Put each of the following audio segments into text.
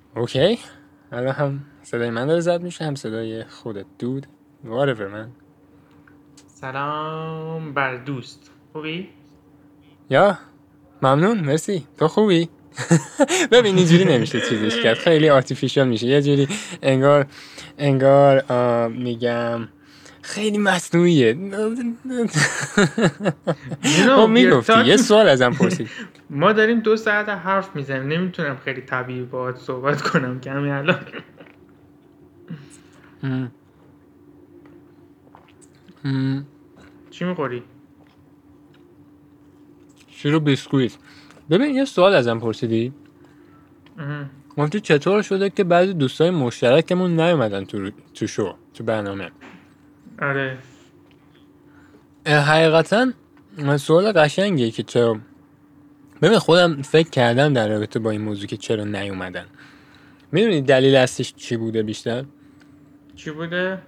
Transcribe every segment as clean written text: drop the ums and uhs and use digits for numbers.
اوکی. الان هم صدای من داره زد میشه، هم صدای خودت دود. whatever من. سلام بر دوست. خوبی؟ یا ممنون، مرسی. تو خوبی؟ ببین اینجوری نمیشه چیزش کرد، خیلی آرتیفیشال میشه، یه جوری انگار میگم خیلی مصنوعیه. ما میگفتی یه سوال ازم پرسید. ما داریم 2 ساعت حرف میزنیم، نمیتونم خیلی طبیعی باهات صحبت کنم که همین الان. چی میخوری؟ شروع بیسکویت. ببین یه سوال ازم پرسیدی، گفتی چطور شده که بعضی دوستای مشترکمون نیومدن تو برنامه. آره حقیقتا سوال قشنگیه که چرا. ببین خودم فکر کردم در رابطه با این موضوع که چرا نیومدن. میدونی دلیل اصلیش چی بوده بیشتر؟ چی بوده؟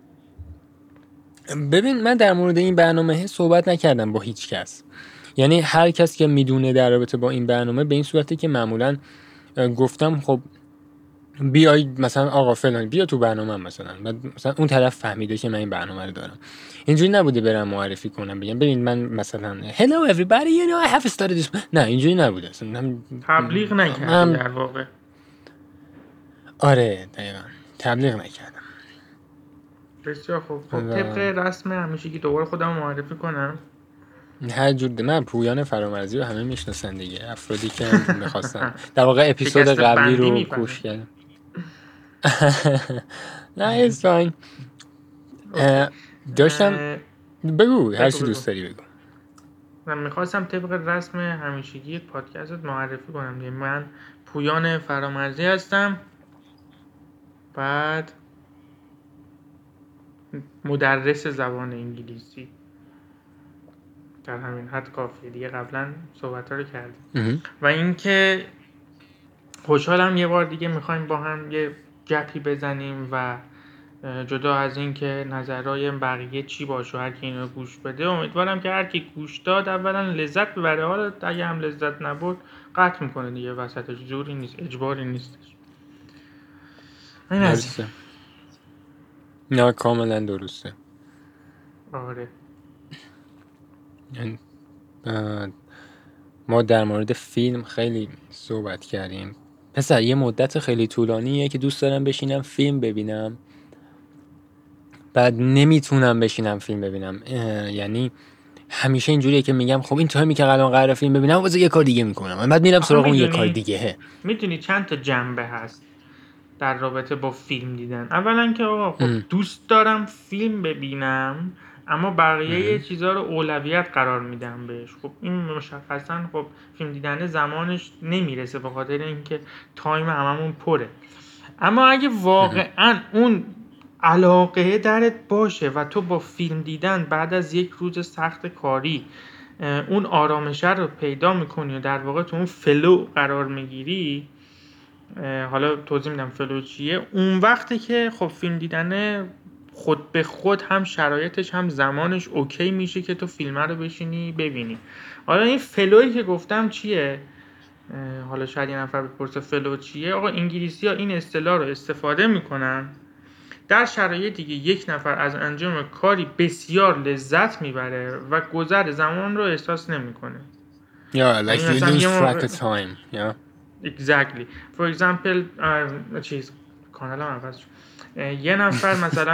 ببین من در مورد این برنامه صحبت نکردم با هیچ کس، یعنی هر کس که میدونه در رابطه با این برنامه به این صورتی که معمولا گفتم خب بیای مثلا آقا فلان بیا تو برنامه مثلا اون طرف فهمیده که من این برنامه رو دارم. اینجوری نبوده برم معرفی کنم بگم ببین من مثلا hello everybody you know I have started this. نه اینجوری نبوده اصلا. تبلیغ نکردی در واقع. آره دقیقا تبلیغ نکردم. بسیار خوب. خب طبق رسم همیشه که دوباره خودم معرفی کنم. هر جور من پویان فرامرزی رو همه میشناسن دیگه، افرادی که میخواستن در واقع اپیزود قبلی رو گوش کردن. نه it's fine. داشتم بگو هر چی دوست داری بگو. من میخواستم طبق رسم همیشگی پادکستت معرفی کنم. من پویان فرامرزی هستم، بعد مدرس زبان انگلیسی، در همین حد کافیه دیگه. قبلا صحبت رو کردیم و اینکه خوشحالم یه بار دیگه میخوایم با هم یه گپی بزنیم و جدا از این که نظرهای بقیه چی باشه هر کی اینو گوش بده، امیدوارم که هر کی گوش داد اولا لذت ببره، حالا اگه هم لذت نبرد قطع میکنه دیگه وسطش، زوری نیست، اجباری نیستش. این درسته. نه کاملا درسته. آره. ما در مورد فیلم خیلی صحبت کردیم پسر، یه مدت خیلی طولانیه که دوست دارم بشینم فیلم ببینم، بعد نمیتونم بشینم فیلم ببینم. یعنی همیشه اینجوریه که میگم خب این تایمی که الان قراره فیلم ببینم واسه یه کار دیگه میکنم، بعد میرم سراغ اون یه کار دیگه. میدونی چند تا جنبه هست در رابطه با فیلم دیدن. اولا که آقا خب دوست دارم فیلم ببینم اما بقیه چیزها رو اولویت قرار میدم بهش. خب این مشخصا خب فیلم دیدن زمانش نمیرسه به خاطر اینکه تایم هممون پره. اما اگه واقعا اون علاقه درت باشه و تو با فیلم دیدن بعد از یک روز سخت کاری اون آرامش رو پیدا میکنی و در واقع تو اون فلو قرار میگیری، حالا توضیح میدم فلو چیه، اون وقتی که خب فیلم دیدن خود به خود هم شرایطش هم زمانش اوکی میشه که تو فیلم رو بشینی ببینی. حالا این فلویی که گفتم چیه؟ حالا شاید یه نفر بپرسه فلو چیه. آقا انگلیسی ها این اصطلاح رو استفاده میکنن در شرایطی که یک نفر از انجام کاری بسیار لذت میبره و گذر زمان رو احساس نمیکنه. Yeah, like you lose track of time. Yeah. Exactly. For example کانال هم عوض شد. یه نفر مثلا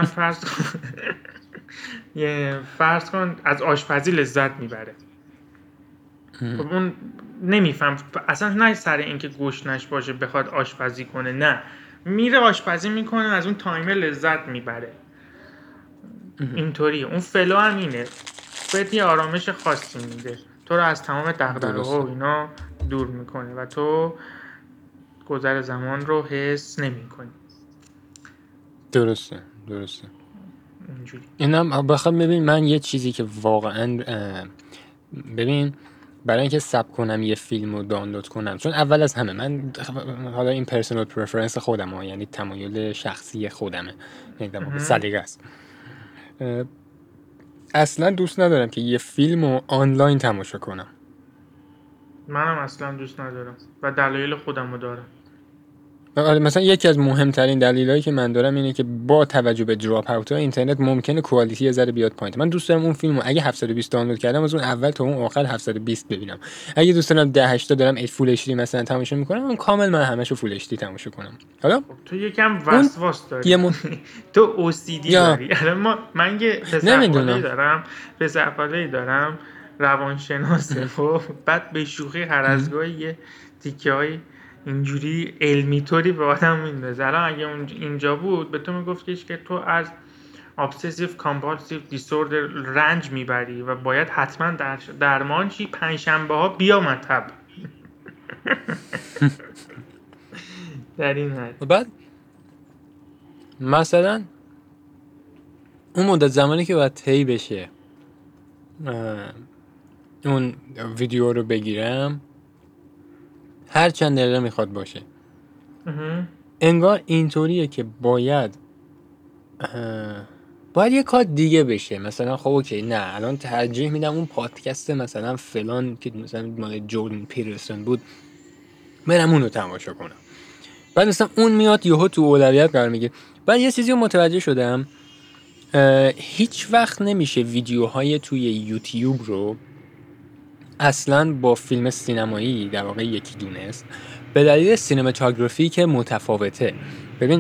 فرض کن از آشپزی لذت میبره. خب اون نمیفهم اصلا، نه سر اینکه گشنش باشه بخواد آشپزی کنه، نه، میره آشپزی میکنه از اون تایمر لذت میبره. اینطوریه. اون فلو هم اینه، بهت یه آرامش خاصی میده، تو رو از تمام دغدغه‌ها و اینا دور میکنه و تو گذر زمان رو حس نمی‌کنی. درسته. اینجوری. اینم بخوام ببین، من یه چیزی که واقعا ببین برای اینکه ثبت کنم یه فیلم رو دانلود کنم، چون اول از همه من حالا این پرسونال پرفرنس خودمه، یعنی تمایل شخصی خودمه، یعنی سلیقه است، اصلا دوست ندارم که یه فیلم رو آنلاین تماشا کنم. منم اصلا دوست ندارم و دلایل خودم رو دارم. مثلا یکی از مهمترین دلایلی که من دارم اینه که با توجه به دراپ اوت ها اینترنت ممکنه کوالیتی یه ذره بیاد پایین. من دوست دارم اون فیلمو اگه 720 دانلود کردم از اون اول تا اون آخر 720 ببینم. اگه دوست دارم 1080 دارم فول اچ دی مثلا تماشا میکنم، من کامل من همشو فول اچ دی تماشا کنم. حالا تو یکم وسواس داری. تو او سی دی داری. الان من یه پسرخاله‌ای دارم روانشناسه و بعد به شوخی هر از گاهی یه تیکه‌های اینجوری علمی طوری به آدم میندازه. الان اگه اینجا بود به تو میگفتش که تو از obsessive compulsive disorder رنج میبری و باید حتما درمان چی، پنجشنبه ها بیا مطب. در این حد. بعد مثلا اون مدت زمانی که باید طی بشه اون ویدیو رو بگیرم هر چند دقیقه میخواد باشه، انگار اینطوریه که باید یه کار دیگه بشه. مثلا خب اوکی، نه الان ترجیح میدم اون پادکست مثلا فلان که مثلا مال جوردن پیترسون بود برم اونو تماشا کنم. بعد مثلا اون میاد یهو تو اولویت قرار میگیره. بعد یه چیزی رو متوجه شدم، هیچ وقت نمیشه ویدیوهای توی یوتیوب رو اصلا با فیلم سینمایی در واقع یکی دونست، به دلیل سینماتوگرافی که متفاوته. ببین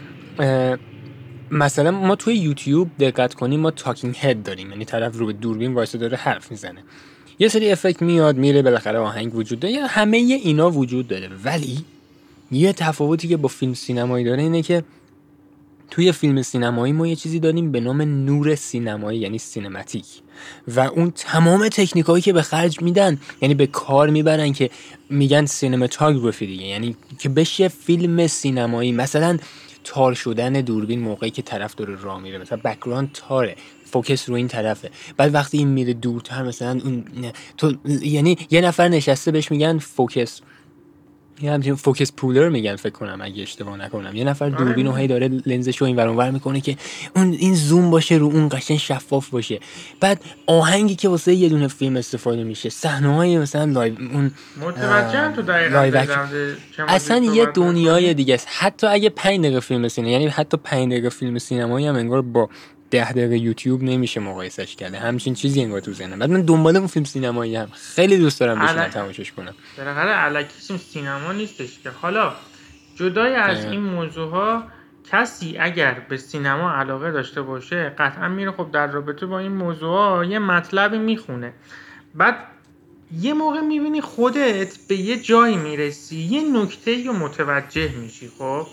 مثلا ما توی یوتیوب دقت کنیم ما تاکینگ هد داریم، یعنی طرف رو به دوربین وایساده داره حرف میزنه، یه سری افکت میاد میره، بالاخره آهنگ وجود داره، یعنی همه اینا وجود داره. ولی یه تفاوتی که با فیلم سینمایی داره اینه که توی فیلم سینمایی ما یه چیزی داریم به نام نور سینمایی، یعنی سینماتیک، و اون تمام تکنیکایی که به خرج میدن، یعنی به کار میبرن که میگن سینماتوگرافی دیگه، یعنی که بشه فیلم سینمایی. مثلا تار شدن دوربین موقعی که طرف داره راه میره، مثلا بک‌گراند تاره، فوکس رو این طرفه، بعد وقتی این میره دورتر مثلا اون تو یعنی یه نفر نشسته بهش میگن فوکس، یه همچین فوکس پولر میگن فکر کنم اگه اشتباه نکنم، یه نفر دوربینو هی داره لنزشو این ور اون ور میکنه که این زوم باشه رو اون، قشنگ شفاف باشه. بعد آهنگی که واسه یه دونه فیلم استفاده میشه، صحنه‌های مثلا لایو، اون متوجهم تو دقیقاً اصلا یه دنیای دیگه است. حتی اگه 5 دقیقه فیلم سینما، یعنی حتی 5 دقیقه فیلم سینمایی هم انگار با 10 دقیقه یوتیوب نمیشه مقایسش کرده. همچین چیزی انگار تو ذهنم. بعد من دنبال اون فیلم سینمایی هم خیلی دوست دارم بشینم تماشاش کنم. بالاخره الکیسم سینما نیستش که. حالا جدای از این موضوع ها، کسی اگر به سینما علاقه داشته باشه قطعا میره خب در رابطه با این موضوع ها یه مطلبی میخونه، بعد یه موقع میبینی خودت به یه جایی میرسی، یه نکته رو متوجه میشی. خب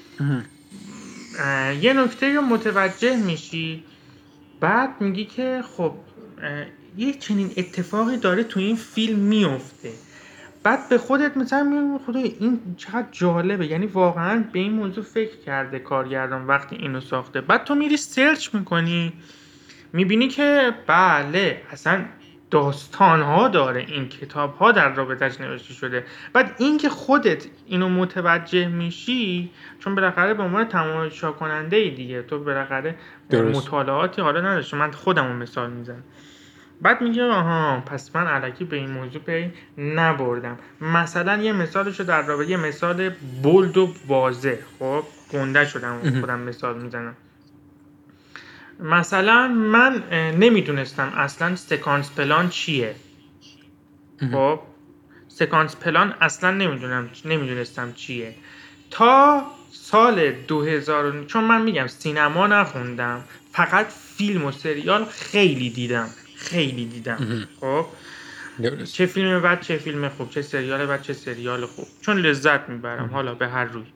یه نکته رو متوجه میشی، بعد میگی که خب یه چنین اتفاقی داره تو این فیلم میفته. بعد به خودت مثلا میگی خدای این چقدر جالبه، یعنی واقعا به این موضوع فکر کرده کارگردان وقتی اینو ساخته. بعد تو میری سرچ میکنی، میبینی که بله اصلا داستانها داره، این کتابها در رابطش نوشته شده. بعد این که خودت اینو متوجه میشی، چون بالاخره به عنوان تماشا کننده ای دیگه، تو بالاخره مطالعاتی حالا نداشتی، من خودمو مثال میزنم، بعد میگه آها پس من الکی به این موضوع پی نبردم. مثلا یه مثالشو در رابطه، یه مثال بولد و واضح، خب گنده شدم خودم مثال میزنم. مثلا من نمیدونستم اصلا سکانس پلان چیه. خب سکانس پلان اصلا نمیدونستم چیه تا سال 2000، چون من میگم سینما نخوندم، فقط فیلم و سریال خیلی دیدم. خب چه فیلم بد چه فیلم خوب، چه سریال بد چه سریال خوب، چون لذت میبرم حالا به هر روی.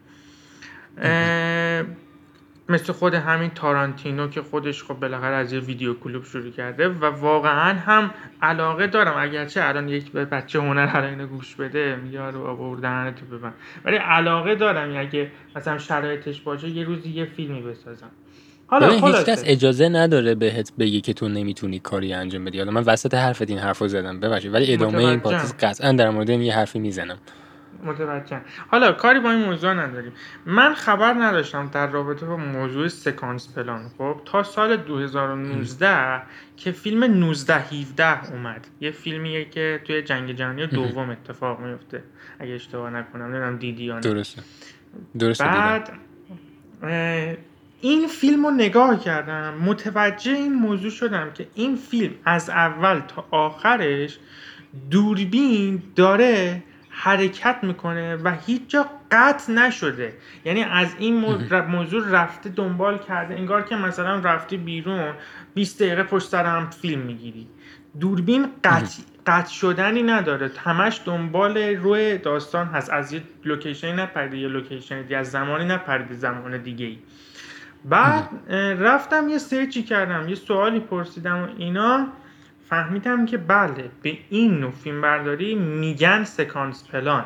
مثل خود همین تارانتینو که خودش خب بالاخره از یه ویدیو کلیپ شروع کرده و واقعا هم علاقه دارم، اگرچه الان یک بچه هنر اینو گوش بده میگه رو آوردن تو ببن، ولی علاقه دارم اگه مثلا شرایطش باشه یه روزی یه فیلمی بسازم. حالا هیچ کس اجازه نداره بهت بگی که تو نمیتونی کاری انجام بدی. حالا من وسط حرفت این حرفو زدم ببخشید، ولی ادامه این پادکست قطعا در مورد این یه حرفی میزنم. متوجهم. حالا کاری با این موضوع نداریم. من خبر نداشتم در رابطه با موضوع سکانس پلان خب تا سال 2019 که فیلم 1917 اومد. یه فیلمیه که توی جنگ جهانی دوم اتفاق میفته اگه اشتباه نکنم، نمیدونم دیدی یا نه. درسته. درست دیدم. بعد این فیلم رو نگاه کردم، متوجه این موضوع شدم که این فیلم از اول تا آخرش دوربین داره حرکت میکنه و هیچ جا قطع نشده. یعنی از این موضوع رفته دنبال کرده، انگار که مثلا رفتی بیرون 20 دقیقه پشت سر هم فیلم میگیری. دوربین قطع شدنی نداره، همش دنبال روی داستان هست، از یه لوکیشنی نپریده یه لوکیشن دیگه، از زمانی نپریده زمان دیگه ای. بعد رفتم یه سرچی کردم، یه سوالی پرسیدم و اینا، فهمیدم که بله به این نوع فیلم برداری میگن سکانس پلان.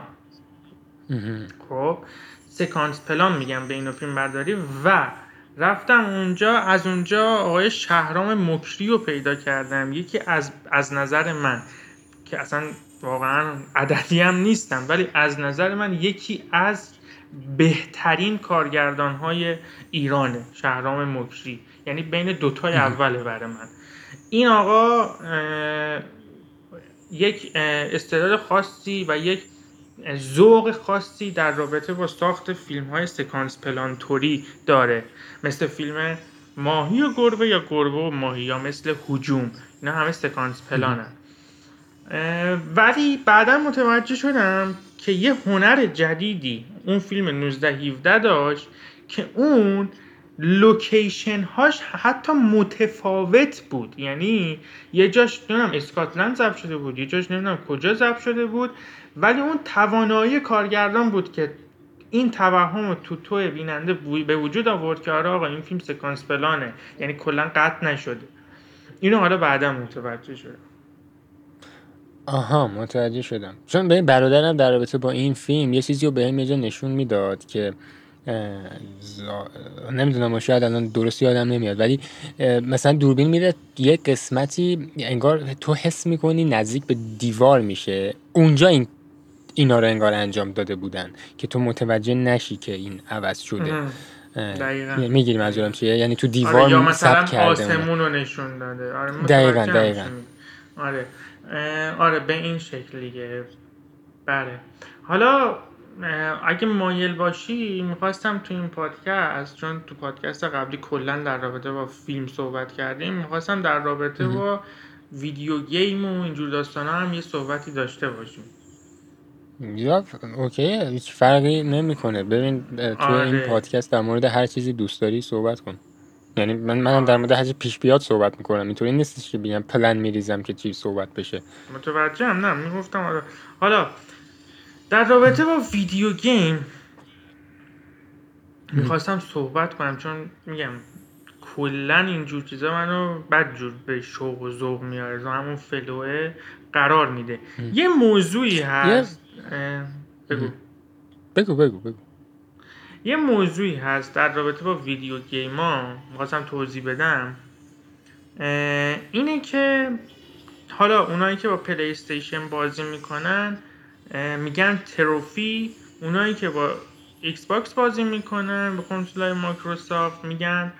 خب سکانس پلان میگن به این نوع فیلم برداری. و رفتم اونجا، از اونجا آقای شهرام مکری رو پیدا کردم، یکی از نظر من که اصلا واقعا عددی هم نیستم، ولی از نظر من یکی از بهترین کارگردان‌های ایرانه شهرام مکری، یعنی بین دوتای اوله برای من. این آقا یک استعداد خاصی و یک ذوق خاصی در رابطه با ساخت فیلم‌های سکانس پلانتوری داره، مثل فیلم ماهی و گربه یا گربه و ماهی، یا مثل هجوم، اینا همه سکانس پلانن. ولی بعدا متوجه شدم که یه هنر جدیدی اون فیلم 1917 داشت که اون لوکیشن هاش حتی متفاوت بود. یعنی یه جاش نمیدونم اسکاتلند ضبط شده بود، یه جاش نمیدونم کجا ضبط شده بود، ولی اون توانایی کارگردان بود که این توهم رو تو بیننده به وجود آورد که آره آقا این فیلم سکانس پلانه، یعنی کلا قطع نشده. اینو حالا بعدا متوجه شدم. آها متوجه شدم. چون به برادرم در رابطه با این فیلم یه چیزی رو بهم یه جا نشون میداد که نمیدونم شاید الان درست یادم نمیاد، ولی مثلا دوربین میره یه قسمتی انگار تو حس میکنی نزدیک به دیوار میشه، اونجا اینا رو انگار انجام داده بودن که تو متوجه نشی که این عوض شده. دقیقاً میگیری منظورم چیه؟ یعنی تو دیوار آره، یا مثلا کرده آسمون رو نشون داده. آره دقیقاً. آره به این شکلیه. بله. حالا اگه مایل باشی میخواستم تو این پادکست، چون تو پادکست قبلی کلا در رابطه با فیلم صحبت کردیم، میخواستم در رابطه با ویدیو گیم و اینجور داستانا هم یه صحبتی داشته باشیم. یا اوکی، هیچ فرقی نمیکنه. ببین توی این پادکست در مورد هر چیزی دوست داری صحبت کن. یعنی من در مورد هر چیزی پیش بیاد صحبت میکنم، اینطوری نیستش که بگم پلن میریزم که چی صحبت بشه. متوجهم. نه میگفتم حالا در رابطه با ویدیو گیم میخواستم صحبت کنم، چون میگم کلا اینجور چیزا منو بدجور به شوق و ذوق میاره، همون فلوه قرار میده. یه موضوعی هست بگو. یه موضوعی هست در رابطه با ویدیو گیما میخواستم توضیح بدم، اینه که حالا اونایی که با پلی استیشن بازی میکنن میگن تروفی، اونایی که با ایکس باکس بازی میکنن با کنسولای مایکروسافت میگن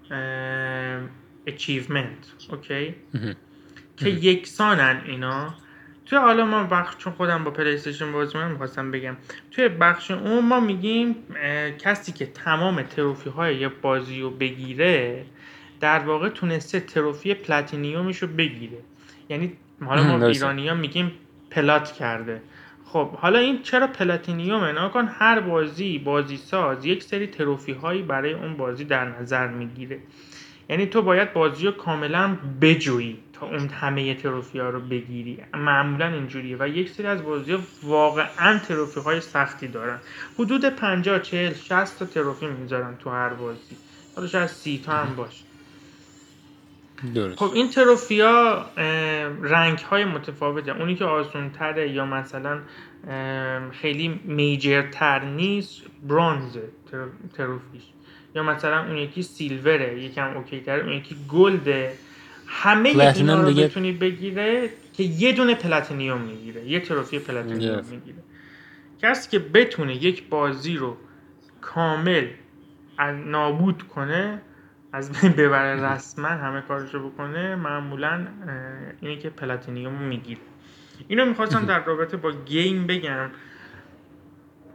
اچیومنت. اوکی که یکسانن اینا. توی حالا ما بخش، چون خودم با پلی استیشن بازی میکنم میخواستم بگم توی بخش اون ما میگیم کسی که تمام تروفی های یه بازی رو بگیره در واقع تونسته تروفی پلاتینیومش رو بگیره. یعنی حالا ما ایرانی ها میگیم پلات کرده. خب حالا این چرا پلاتینیومه؟ ناکن هر بازی ساز یک سری تروفی هایی برای اون بازی در نظر میگیره. یعنی تو باید بازی رو کاملا بجویی تا اون همه تروفی ها رو بگیری، معمولا اینجوریه. و یک سری از بازی ها واقعا تروفی های سختی دارن، حدود 50 40 60 تا تروفی میذارن تو هر بازی، حالا شاید 30 تا هم باشه. درست. خب این تروفی ها رنگ های متفاوته، اونی که آسون تره یا مثلا خیلی میجر تر نیست برونز تروفیش، یا مثلا اون یکی سیلوره یکم اوکی تر، اون یکی گلده. همه اینا رو بتونی بگیره که یه دونه پلاتینیوم میگیره، یه تروفی پلاتینیوم میگیره. کسی که بتونه یک بازی رو کامل نابود کنه، از بین ببره، رسما همه کارشو بکنه، معمولا اینه که پلاتینیوم میگیره. اینو میخواستم در رابطه با گیم بگم.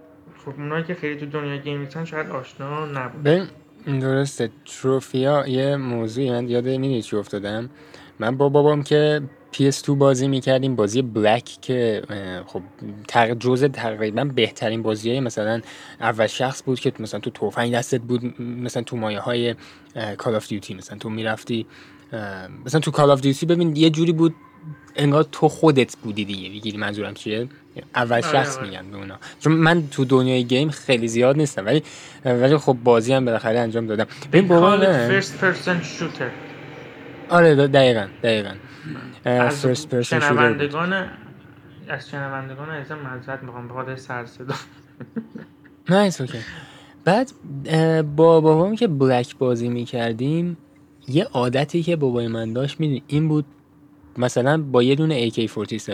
خب اونایی که خیلی تو دنیای گیم نیستن شاید آشنا نباشن. ببین درسته، تروفیا یه موضوعی، من یاده میدونی چی افتادم. من با بابام که PS2 بازی میکردیم، بازی بلک که خب جزء تقریبا بهترین بازیای مثلا اول شخص بود که مثلا تو تفنگ دستت بود، مثلا تو مایه های کال آف دیوتی، مثلا تو میرفتی مثلا تو کال آف دیوتی ببین یه جوری بود انگار تو خودت بودی دیگه. میگیری منظورم چیه؟ اول شخص میگن به اونا، چون من تو دنیای گیم خیلی زیاد نیستم، ولی خب بازی هم بالاخره انجام دادم. ببین بابا فرست پرسن شوتر. آره دقیقاً از فرست پرسن شوتر شنوندگان ازم معذرت میخوام به خاطر سر صدا. نایس اوکی. بعد با بابام که بلک بازی میکردیم، یه عادتی که بابای من داشت میدونی این بود، مثلا با یه دونه AK47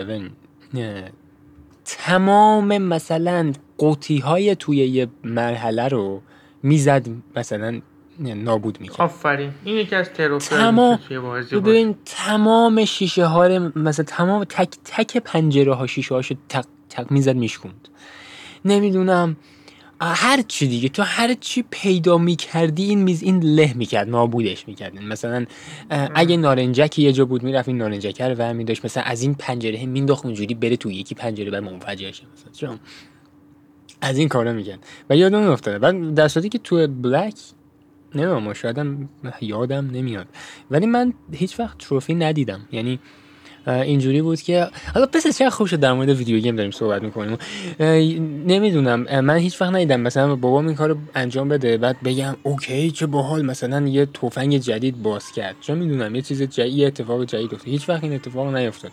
تمام مثلا قوطی های توی یه مرحله رو میزد، مثلا نابود میکرد. آفرین، این یکی از تروفی‌های توی بازی باشه. ببین تمام شیشه ها رو مثلا تمام تک تک پنجره ها شیشه هاشو تق تق میزد میشکوند. نمیدونم هر چی دیگه، تو هر چی پیدا میکردی این له میکرد، نابودش میکرد. مثلا اگه نارنجکی یه جا بود میرفت این نارنجکه رو برمی داشت، مثلا از این پنجره مینداخت اونجوری بره تو یکی پنجره بعد منفجر شه، مثلا چون از این کارا میکرد. و یادم افتاده بعد در صورتی که تو بلک نمیدونم، شایدم یادم نمیاد، ولی من هیچ وقت تروفی ندیدم. یعنی اینجوری بود که حالا پس چقدر خوب شد در مورد ویدیو گیم داریم صحبت میکنیم. نمیدونم من هیچ وقت ندیدم مثلا بابام این کارو انجام بده بعد بگم اوکی چه باحال مثلا یه تفنگ جدید باز کرد، چون میدونم یه چیز یه اتفاق جدید افتاد. هیچ وقت این اتفاق نیفتاد.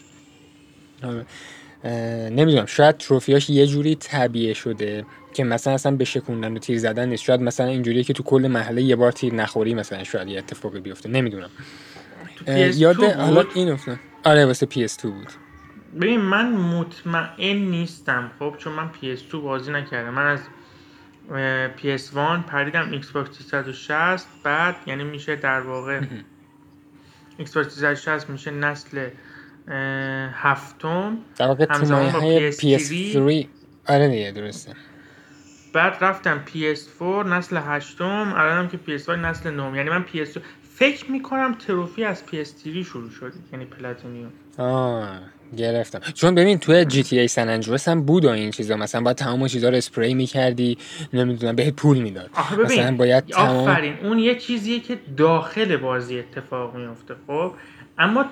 نمیدونم شاید تروفیاش یه جوری تعبیه شده که مثلا اصلا به شکوندن و تیر زدن نیست. شاید مثلا اینجوریه که تو کل محله یه بار تیر نخوری مثلا شاید یه اتفاقی بیفته، نمیدونم. یاده حالا این افتاد. آره واسه PS2 بود. ببین من مطمئن نیستم خب، چون من PS2 بازی نکردم. من از PS1 پریدم ایکس باکس 360، بعد یعنی میشه در واقع ایکس باکس 360 میشه نسل هفتم در واقع تو مایه PS3. آره دیگه درسته. بعد رفتم PS4 نسل هشتم، الانم که PS5 نسل نهم. یعنی من PS2 فکر میکنم تروفی از PS3 شروع شد، یعنی پلاتینیوم. گرفتم. چون ببین توی جی تی ای سن اندرس هم بود این چیزا، مثلا باید تمام چیزا رو اسپری میکردی، نمیدونم بهت پول میداد. مثلا باید تمام آفرین اون یه چیزیه که داخل بازی اتفاق میفته خب، اما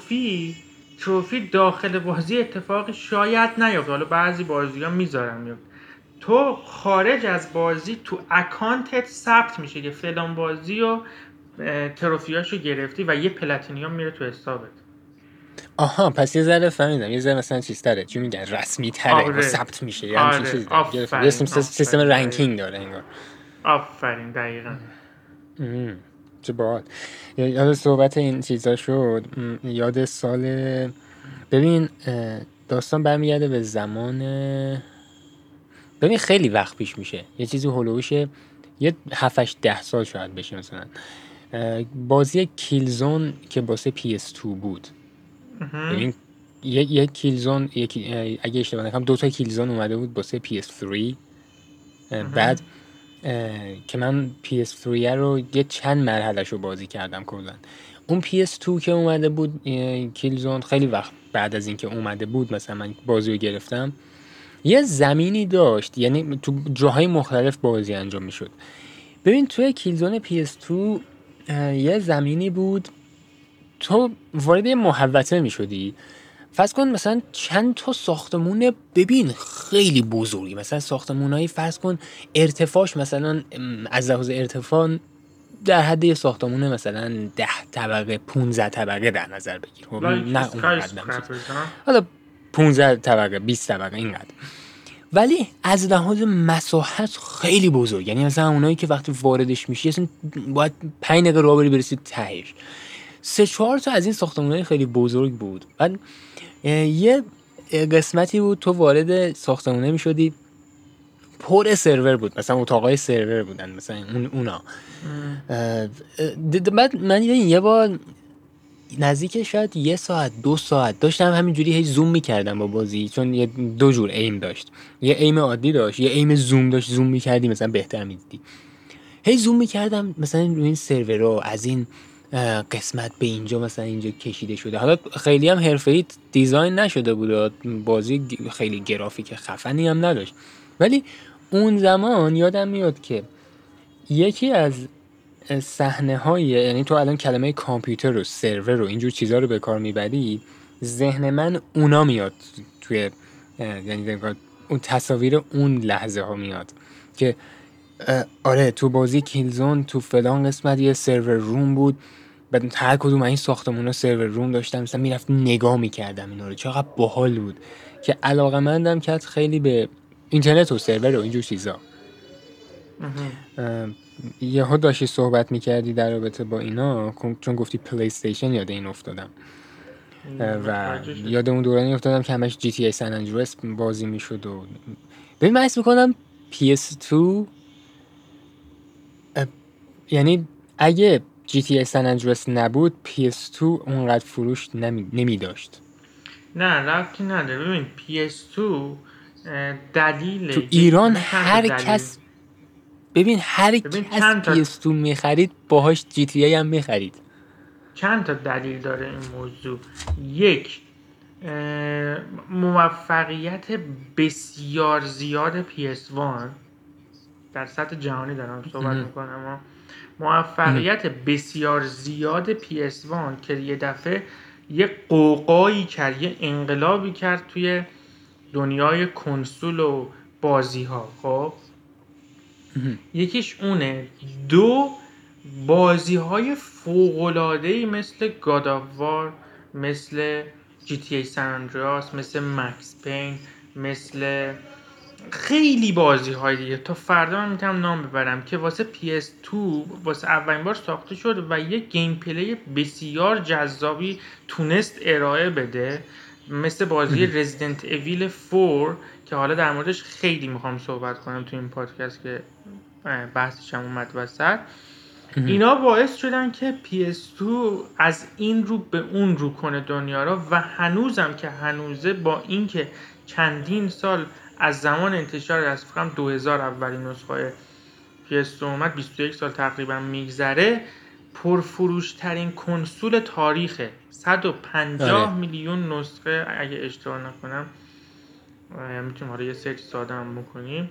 تروفی داخل بازی اتفاق شاید نیفته. حالا بعضی بازی‌ها میذارن میفته، تو خارج از بازی تو اکانتت ثبت میشه که فلان بازی و تروفیاشو گرفتی و یه پلاتینیوم میره تو حسابت. آها پس یه ذره فهمیدم، یه ذره مثلا چیز تره، چی میگن رسمی تره و ثبت میشه، یه همچین چیزی داره. سیستم رنکینگ داره انگار. آفرین دقیقاً. چه باحال. یاد صحبت این چیزا شد، یاد سال، ببین داستان برمیگرده به زمان، ببین خیلی وقت پیش میشه، یه چیزی هولوش یه 7-8-10 سال شاید بشه. مثلا بازی کیلزون که واسه PS2 بود. ببین یک کیلزون اگه اشتباه نکنم 2 تا کیلزون اومده بود واسه PS3. بعد که من PS3 رو یه چند مرحله‌شو بازی کردم کلا. اون PS2 که اومده بود کیلزون خیلی وقت بعد از اینکه اومده بود مثلا من بازی رو گرفتم، یه زمینی داشت، یعنی تو جاهای مختلف بازی انجام میشد. ببین توی کیلزون PS2 یه زمینی بود، تو وارد یه محوطه میشدی، فرض کن مثلا چند تا ساختمون ببین خیلی بزرگی، مثلا ساختمونایی فرض کن ارتفاعش مثلا از لحاظ ارتفاع در حد یه ساختمونه مثلا 10 طبقه 15 طبقه در نظر بگیر. نه حالا 15 طبقه 20 طبقه اینقدر، ولی از لحاظ مساحت خیلی بزرگ. یعنی مثلا اونایی که وقتی واردش میشی اصلا باید 5 دقیقه راه بری برسی تهش. 3-4 تا از این ساختمان‌های خیلی بزرگ بود. بعد یه قسمتی بود تو وارد ساختمونه میشدی پر سرور بود، مثلا اتاقای سرور بودن مثلا اونا. بعد من یه بار نزدیک شاید 1 ساعت 2 ساعت داشتم همینجوری هی زوم میکردم با بازی، چون یه 2 جور ایم داشت، یه ایم عادی داشت، یه ایم زوم داشت، زوم میکردی مثلا بهتر میدیدی. هی زوم میکردم مثلا روی این سرورها از این قسمت به اینجا مثلا اینجا کشیده شده. حالا خیلی هم حرفه‌ای دیزاین نشده بود، بازی خیلی گرافیک خفنی هم نداشت، ولی اون زمان یادم میاد که یکی از صحنه‌های، یعنی تو الان کلمه کامپیوتر و سرور و اینجور چیزا رو به کار میبری، ذهن من اونا میاد توی، یعنی اون تصاویر اون لحظه ها میاد که آره تو بازی کیلزون تو فلان قسمت یه سرور روم بود، بعد هر کدوم این ساختمونا سرور روم داشتم، مثلا میرفتم نگاه میکردم اینا رو، چقدر باحال بود که علاقه‌مندم کرد خیلی به اینترنت و سرور و اینجور چیزا. یهو داشتی صحبت میکردی در رابطه با اینا، چون گفتی پلی استیشن یاد این افتادم و یاد اون دورانی افتادم که همش جی تی ای سن اندریاس بازی میشد. و ببین من حس میکنم PS2 یعنی اگه جی تی ای سن اندریاس نبود PS2 اونقدر فروش نمی داشت. نه ربطی نداره. ببین PS2 دلیل تو ایران هر کس PS2 میخرید باهاش جی تی ای هم میخرید. چند تا دلیل داره این موضوع. یک، موفقیت بسیار زیاد PS1 در سطح جهانی دارم صحبت میکنم، اما موفقیت بسیار زیاد PS1 که یه دفعه یه قوقایی کرد، یه انقلابی کرد توی دنیای کنسول و بازی ها. خب یکیش اونه. دو، بازی های فوق‌العاده‌ای مثل God of War، مثل GTA San Andreas، مثل Max Payne، مثل خیلی بازی های دیگه تا فردا من میتونم نام ببرم که واسه PS2 واسه اولین بار ساخته شد و یک گیم پلی بسیار جذابی تونست ارائه بده، مثل بازی Resident Evil 4 که حالا در موردش خیلی میخوام صحبت کنم تو این پادکست که بحثش هم اومد وسط. اینا باعث شدن که PS2 از این رو به اون رو کنه دنیا رو و هنوزم که هنوزه با اینکه چندین سال از زمان انتشار از فکرم 2000 اولین نسخه PS2 اومد، 21 سال تقریبا میگذره، پرفروش ترین کنسول تاریخه. 150 میلیون نسخه اگه اشتباه نکنم. میتونیم حالا یه سرچ ساده هم بکنیم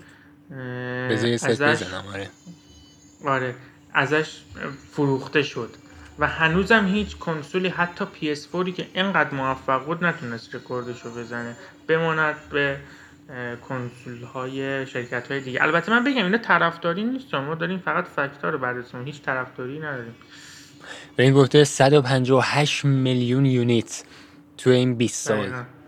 آره ازش فروخته شد و هنوزم هیچ کنسولی حتی PS4 که اینقدر موفق بود نتونست رکوردشو بزنه، بماند به کنسول های شرکت های دیگه. البته من بگم اینا طرفداری نیست، ما داریم فقط فکتا رو بررسی، هیچ طرفداری نداریم. به این گفته 158 میلیون یونیت تو این 20 سال.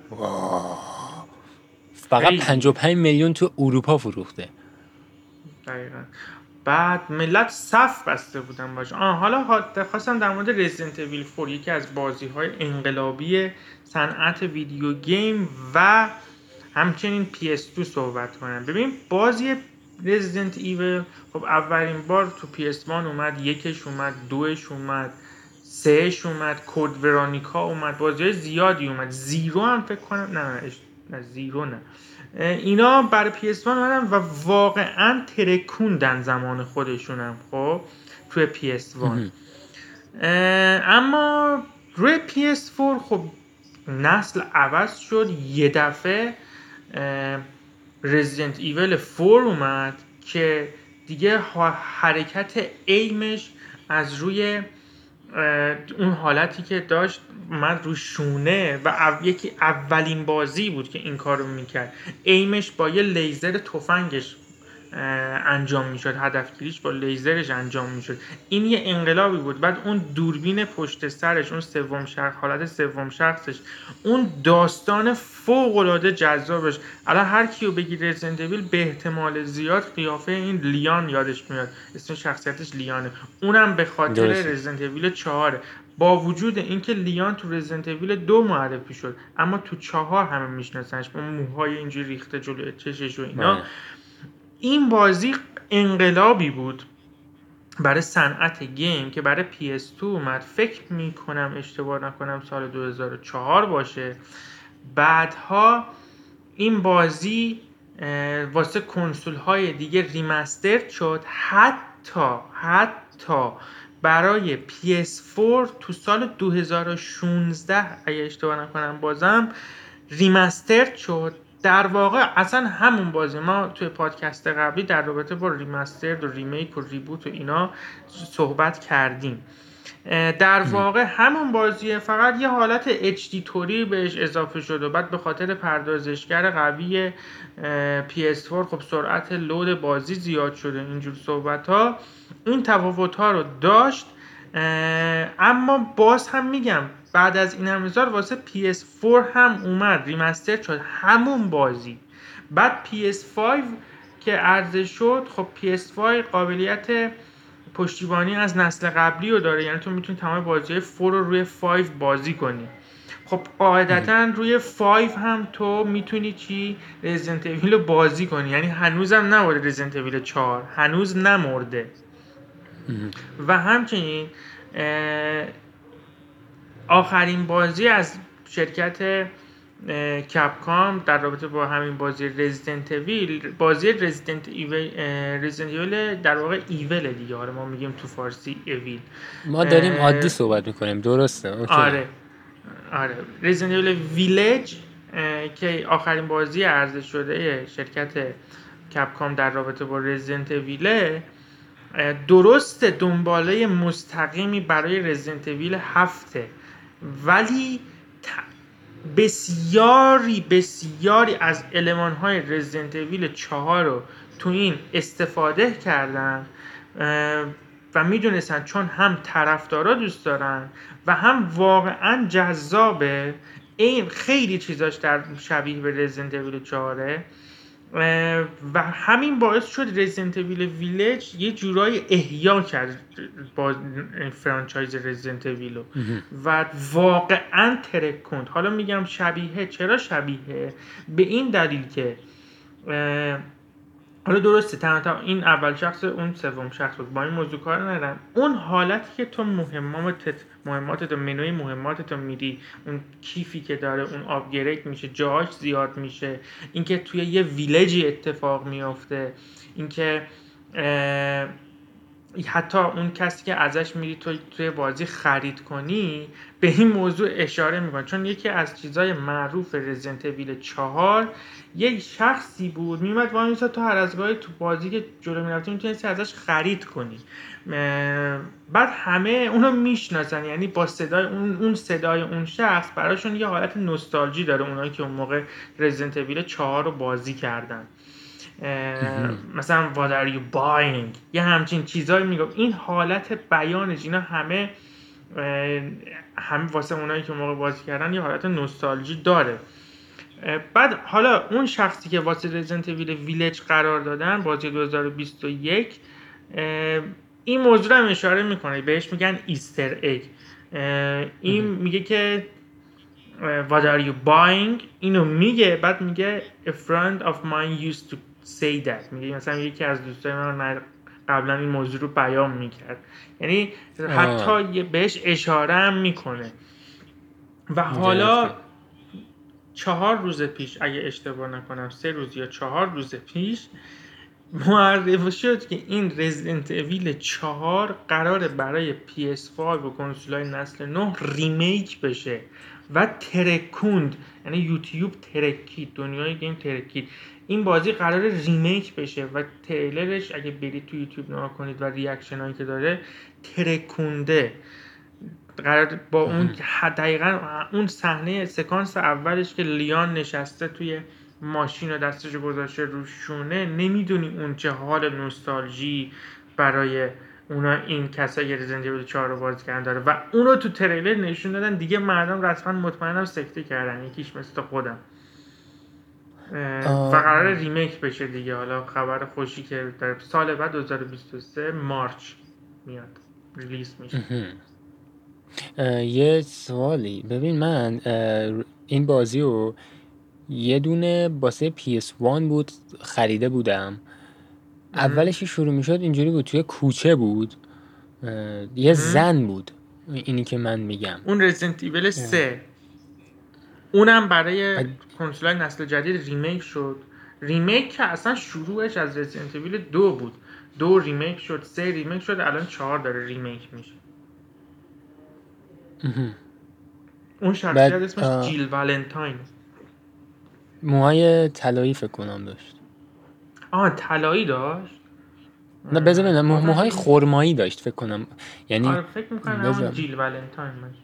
فقط 55 میلیون تو اروپا فروخته. دقیقاً. بعد ملت صف بسته بودن باشه. حالا خواستم در مورد رزیدنت ایویل 4، یکی از بازی‌های انقلابی صنعت ویدیو گیم و همچنین PS2 صحبت کنم. ببین بازی رزیدنت ایویل خب اولین بار تو PS1 اومد، یکش اومد، دوش اومد، سهش اومد، کد ورونیکا اومد، بازی‌های زیادی اومد، زیرو هم فکر کنم نه زیرو نه، اینا برای PS1 اومدن و واقعا ترکوندن زمان خودشونم خب توی PS1. اما روی PS4 خب نسل عوض شد، یه دفعه Resident Evil 4 اومد که دیگه حرکت ایمش از روی اون حالتی که داشت اومد رو شونه و یکی اولین بازی بود که این کار رو میکرد. ایمش با یه لیزر تفنگش انجام میشد، هدفگیریش با لیزرش انجام میشد. این یه انقلابی بود. بعد اون دوربین پشت سرش، اون حالت سوم شخصش، اون داستان فوق العاده جذابش. الان هر کیو بگی رزیدنت ایویل به احتمال زیاد قیافه این لیان یادش میاد، اسم شخصیتش لیانه، اونم به خاطر رزیدنت ایویل 4. با وجود اینکه لیان تو رزیدنت ایویل 2 معرفی شد اما تو 4 همه میشناسنش، با موهای اینجوری ریخته جلوی چشش و اینا. این بازی انقلابی بود برای صنعت گیم که برای PS2 اومد، فکر میکنم اشتباه نکنم سال 2004 باشه. بعدها این بازی واسه کنسول های دیگه ریمستر شد، حتی برای PS4 تو سال 2016 اگه اشتباه نکنم بازم ریمستر شد. در واقع اصلا همون بازی، ما توی پادکست قبلی در رابطه با ریمستر و ریمیک و ریبوت و اینا صحبت کردیم. در واقع همون بازیه، فقط یه حالت HD توری بهش اضافه شد و بعد به خاطر پردازشگر قوی PS4 خب سرعت لود بازی زیاد شده، اینجور صحبت ها این تفاوت ها رو داشت. اما باز هم میگم بعد از این همه سال واسه PS4 هم اومد ریمستر شد همون بازی. بعد PS5 که عرضه شد، خب PS5 قابلیت پشتیبانی از نسل قبلی رو داره، یعنی تو میتونی تمام بازی 4 رو روی 5 بازی کنی. خب قاعدتا روی 5 هم تو میتونی چی؟ رزیدنت ایویل رو بازی کنی، یعنی هنوزم نمورده رزیدنت ایویل 4، هنوز نمورده. و همچنین آخرین بازی از شرکت کپکام در رابطه با همین بازی رزیدنت ایویل، بازی رزیدنت ایویل در واقع ایول دیگه، حالا ما میگیم تو فارسی ایویل، ما داریم عادی صحبت میکنیم، درسته؟ اوکی. آره رزیدنت ایویل ویلج که آخرین بازی عرضه شده شرکت کپکام در رابطه با رزیدنت ایویل، درسته دنباله مستقیمی برای رزیدنت ایویل 7، ولی بسیاری از المان‌های رزیدنت ایویل 4 رو تو این استفاده کردن و میدونستن چون هم طرفدارا دوست دارن و هم واقعا جذابه. این خیلی چیزاش در شبیه به رزیدنت ایویل 4 و همین باعث شد رزیدنت ایویل ویلج یه جورایی احیا کرد با فرانچایز رزیدنت ایویل و واقعا ترکوند. حالا میگم شبیه، چرا شبیه؟ به این دلیل که حالا درسته تنها این اول شخص اون سوم شخص بود، با این موضوع کار ندارم، اون حالتی که تو مهماتت و منوی مهماتت رو میری، اون کیفی که داره، اون آپگرید میشه، جاهاش زیاد میشه، اینکه توی یه ویلجی اتفاق میفته، اینکه حتی اون کسی که ازش میری توی بازی خرید کنی به این موضوع اشاره میکنه. چون یکی از چیزای معروف رزیدنت ایویل 4 یک شخصی بود میومد وای میساد تو هر از گاهی تو بازی که جلو میرفتی میتونستی ازش خرید کنی، بعد همه اونو میشناسن، یعنی با صدای اون صدای اون شخص براشون یه حالت نوستالژی داره، اونایی که اون موقع رزیدنت ایویل 4 رو بازی کردن. مثلا what are you buying، یه همچین چیزایی میگم. این حالت بیانش اینا همه واسه اونایی که موقع بازی کردن یه حالت نوستالژی داره. بعد حالا اون شخصی که واسه رزیدنت ایویل ویلج قرار دادن بازی 2021 این موضوع رو اشاره میکنه، بهش میگن ایستر اگ. این میگه که what are you buying، اینو میگه، بعد میگه a friend of mine used to say that، میگه مثلا یکی از دوستای من قبلا این موضوع رو بیان میکرد، یعنی حتی بهش اشاره هم میکنه. و حالا 4 روز پیش اگه اشتباه نکنم 3 روز یا 4 روز پیش معرفی شد که این رزیدنت ایویل 4 قراره برای PS5 و کنسولای نسل 9 ریمیک بشه و ترکوند، یعنی یوتیوب ترکید، دنیای گیم ترکید. این بازی قراره ریمیک بشه و تریلرش اگه برید تو یوتیوب نگاه کنید و ریاکشن هایی که داره ترکونده. قرار با اون دقیقاً اون صحنه سکانس اولش که لیان نشسته توی ماشین و دستشو گذاشته رو شونه، نمیدونی اون چه حال نوستالژی برای اونا این کسایی که رزیدنت ایویل 4 رو بازی کردن داره و اونو تو تریلر نشون دادن دیگه. مردم رسما مطمئنم سکته کردن، یکیش مثل خودم. و قراره ریمیک بشه دیگه. حالا خبر خوشی که در سال بعد 2023 مارچ میاد ریلیز میشه. یه سوالی، ببین من این بازی رو یه دونه باسه PS1 بود خریده بودم، اولش که شروع میشد اینجوری بود، توی کوچه بود، یه زن بود، اینی که من میگم اون رزیدنت ایول 3 اونم برای کنسولای نسل جدید ریمیک شد. ریمیک که اصلا شروعش از رزیدنت ایول 2 بود، 2 ریمیک شد، 3 ریمیک شد، الان 4 داره ریمیک میشه. اون شخصیت اسمش جیل والنتاین، موهای طلایی فکر کنم داشت. طلایی داشت؟ نه بذار ببینم، موهای خرمایی داشت فکر کنم، یعنی آره فکر میکنم اون جیل والنتاین باشه.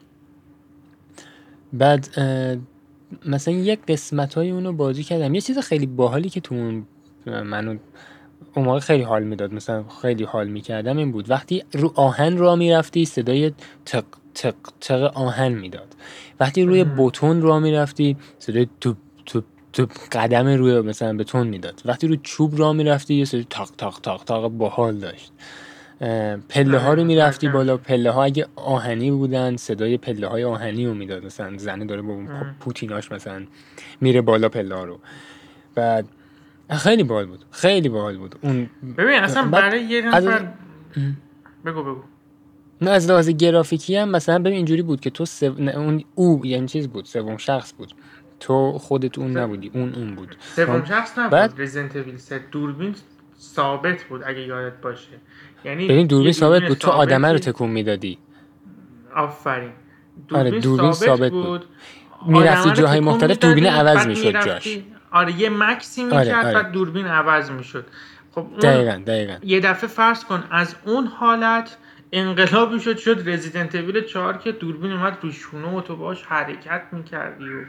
بعد مثلا یک قسمت‌های اونو بازی کردم. یه چیز خیلی باحالی که تو منو اون موقع خیلی حال میداد، مثلا خیلی حال میکردم، این بود وقتی رو آهن راه میرفتی صدای تق تق تق آهن میداد، وقتی روی بتون راه میرفتی صدای توپ توپ توپ قدم روی مثلا بتون میداد، وقتی روی چوب راه میرفتی یه صدای تاق تاق تاق تاق باحال داشت. پله ها رو میرفتی بالا، پله ها اگه آهنی بودن صدای پله های آهنی رو میداد، مثلا زنه داره با پوتیناش مثلا میره بالا پله ها رو. بعد خیلی باحال بود، خیلی باحال بود اون. ببین اصلا برای یه نفر بگو نه از لحاظ گرافیکی هم مثلا ببین اینجوری بود که تو او یعنی چیز بود، سوم شخص بود، تو خودت اون نبودی، اون بود سوم شخص نبود. رزیدنت ایول 3 دوربین ثابت بود اگه یادت باشه، یعنی ببین دوربین ثابت بود، تو آدمه رو تکون میدادی. آفرین. دوربین ثابت بود. میرفتی جاهای مختلف دوربین عوض میشد جاش. آره یه مکسی میکرد بعد دوربین عوض میشد. خب اون دقیقاً یه دفعه فرض کن از اون حالت انقلابی شد رزیدنت ایول 4 که دوربین اومد روی شونه و تو باش حرکت میکردی و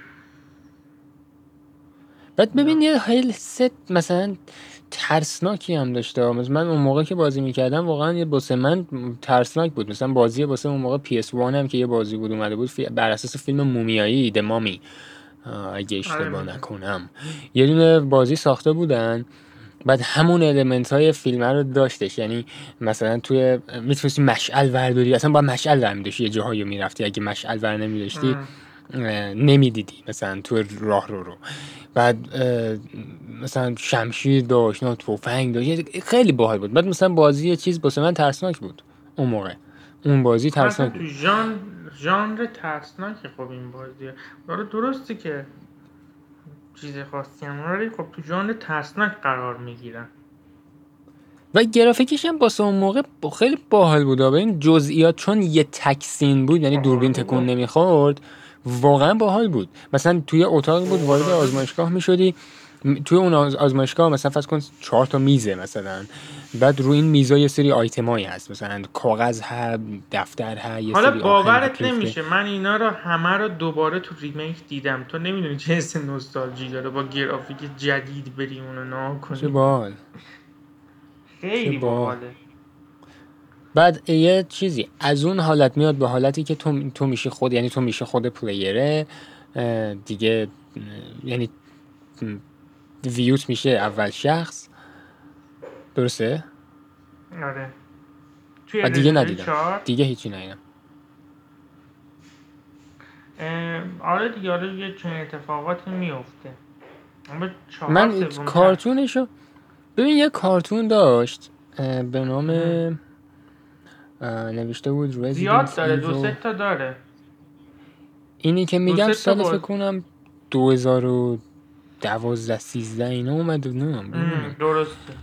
بعد ببین یه حس مثلا ترسناکی هم داشته. مثلا من اون موقع که بازی میکردم واقعا یه واسه من ترسناک بود. مثلا بازی واسه اون موقع PS1 هم که یه بازی بود اومده بود بر اساس فیلم مومیایی دمامی اگه اشتباه نکنم، یه دونه بازی ساخته بودن، بعد همون المنت های فیلم رو داشتش، یعنی مثلا توی میتونستی مشعل ورداری، اصلا با مشعل ورمیداشتی، یه جاهایی میرفتی اگه مشعل ور نمیداشتی نمیدیدی مثلا تو راه رو بعد مثلا شمشیر داشت، نه تفنگ داشت، خیلی باحال بود. بعد مثلا بازی یه چیز واسه من ترسناک بود اون موقع، اون بازی ترسناک بود. تو ژانر ترسناکه. خب این بازی درسته که چیز خاصی هم ولی خب تو ژانر ترسناک قرار میگیرن و گرافیکش هم واسه اون موقع خیلی باحال بود. این جزئیات چون یه تکسین بود، یعنی دوربین تکون نمیخورد، واقعا باحال بود. مثلا توی اتاق بود وارد آزمایشگاه میشدی، توی اون آزمایشگاه مثلا فرض کن 4 تا میزه مثلا، بعد روی این میزا یه سری آیتمایی هست، مثلا کاغذ ها، دفتر ها، یه حالا سری باورت نمیشه من اینا رو همه رو دوباره تو ریمیک دیدم. تو نمیدونی چه حس نوستالژی داره با گرافیک جدید بری اونو نگاه کنی. چه باحال، خیلی باحاله. بعد یه چیزی از اون حالت میاد به حالتی که تو میشه خود، یعنی تو میشه خود پلیره دیگه، یعنی ویوت میشه اول شخص، درسته؟ آره. و دیگه ندیدم دیگه هیچی ندیدم. آره دیگه آره یه چنین اتفاقاتی میفته. من کارتونشو ببین، یه کارتون داشت به نام نوشته بود Resident زیاد داره، 2-3 Evil. تا داره. اینی که میگم سال فکر کنم 2012-13 اینا اومد. نه درسته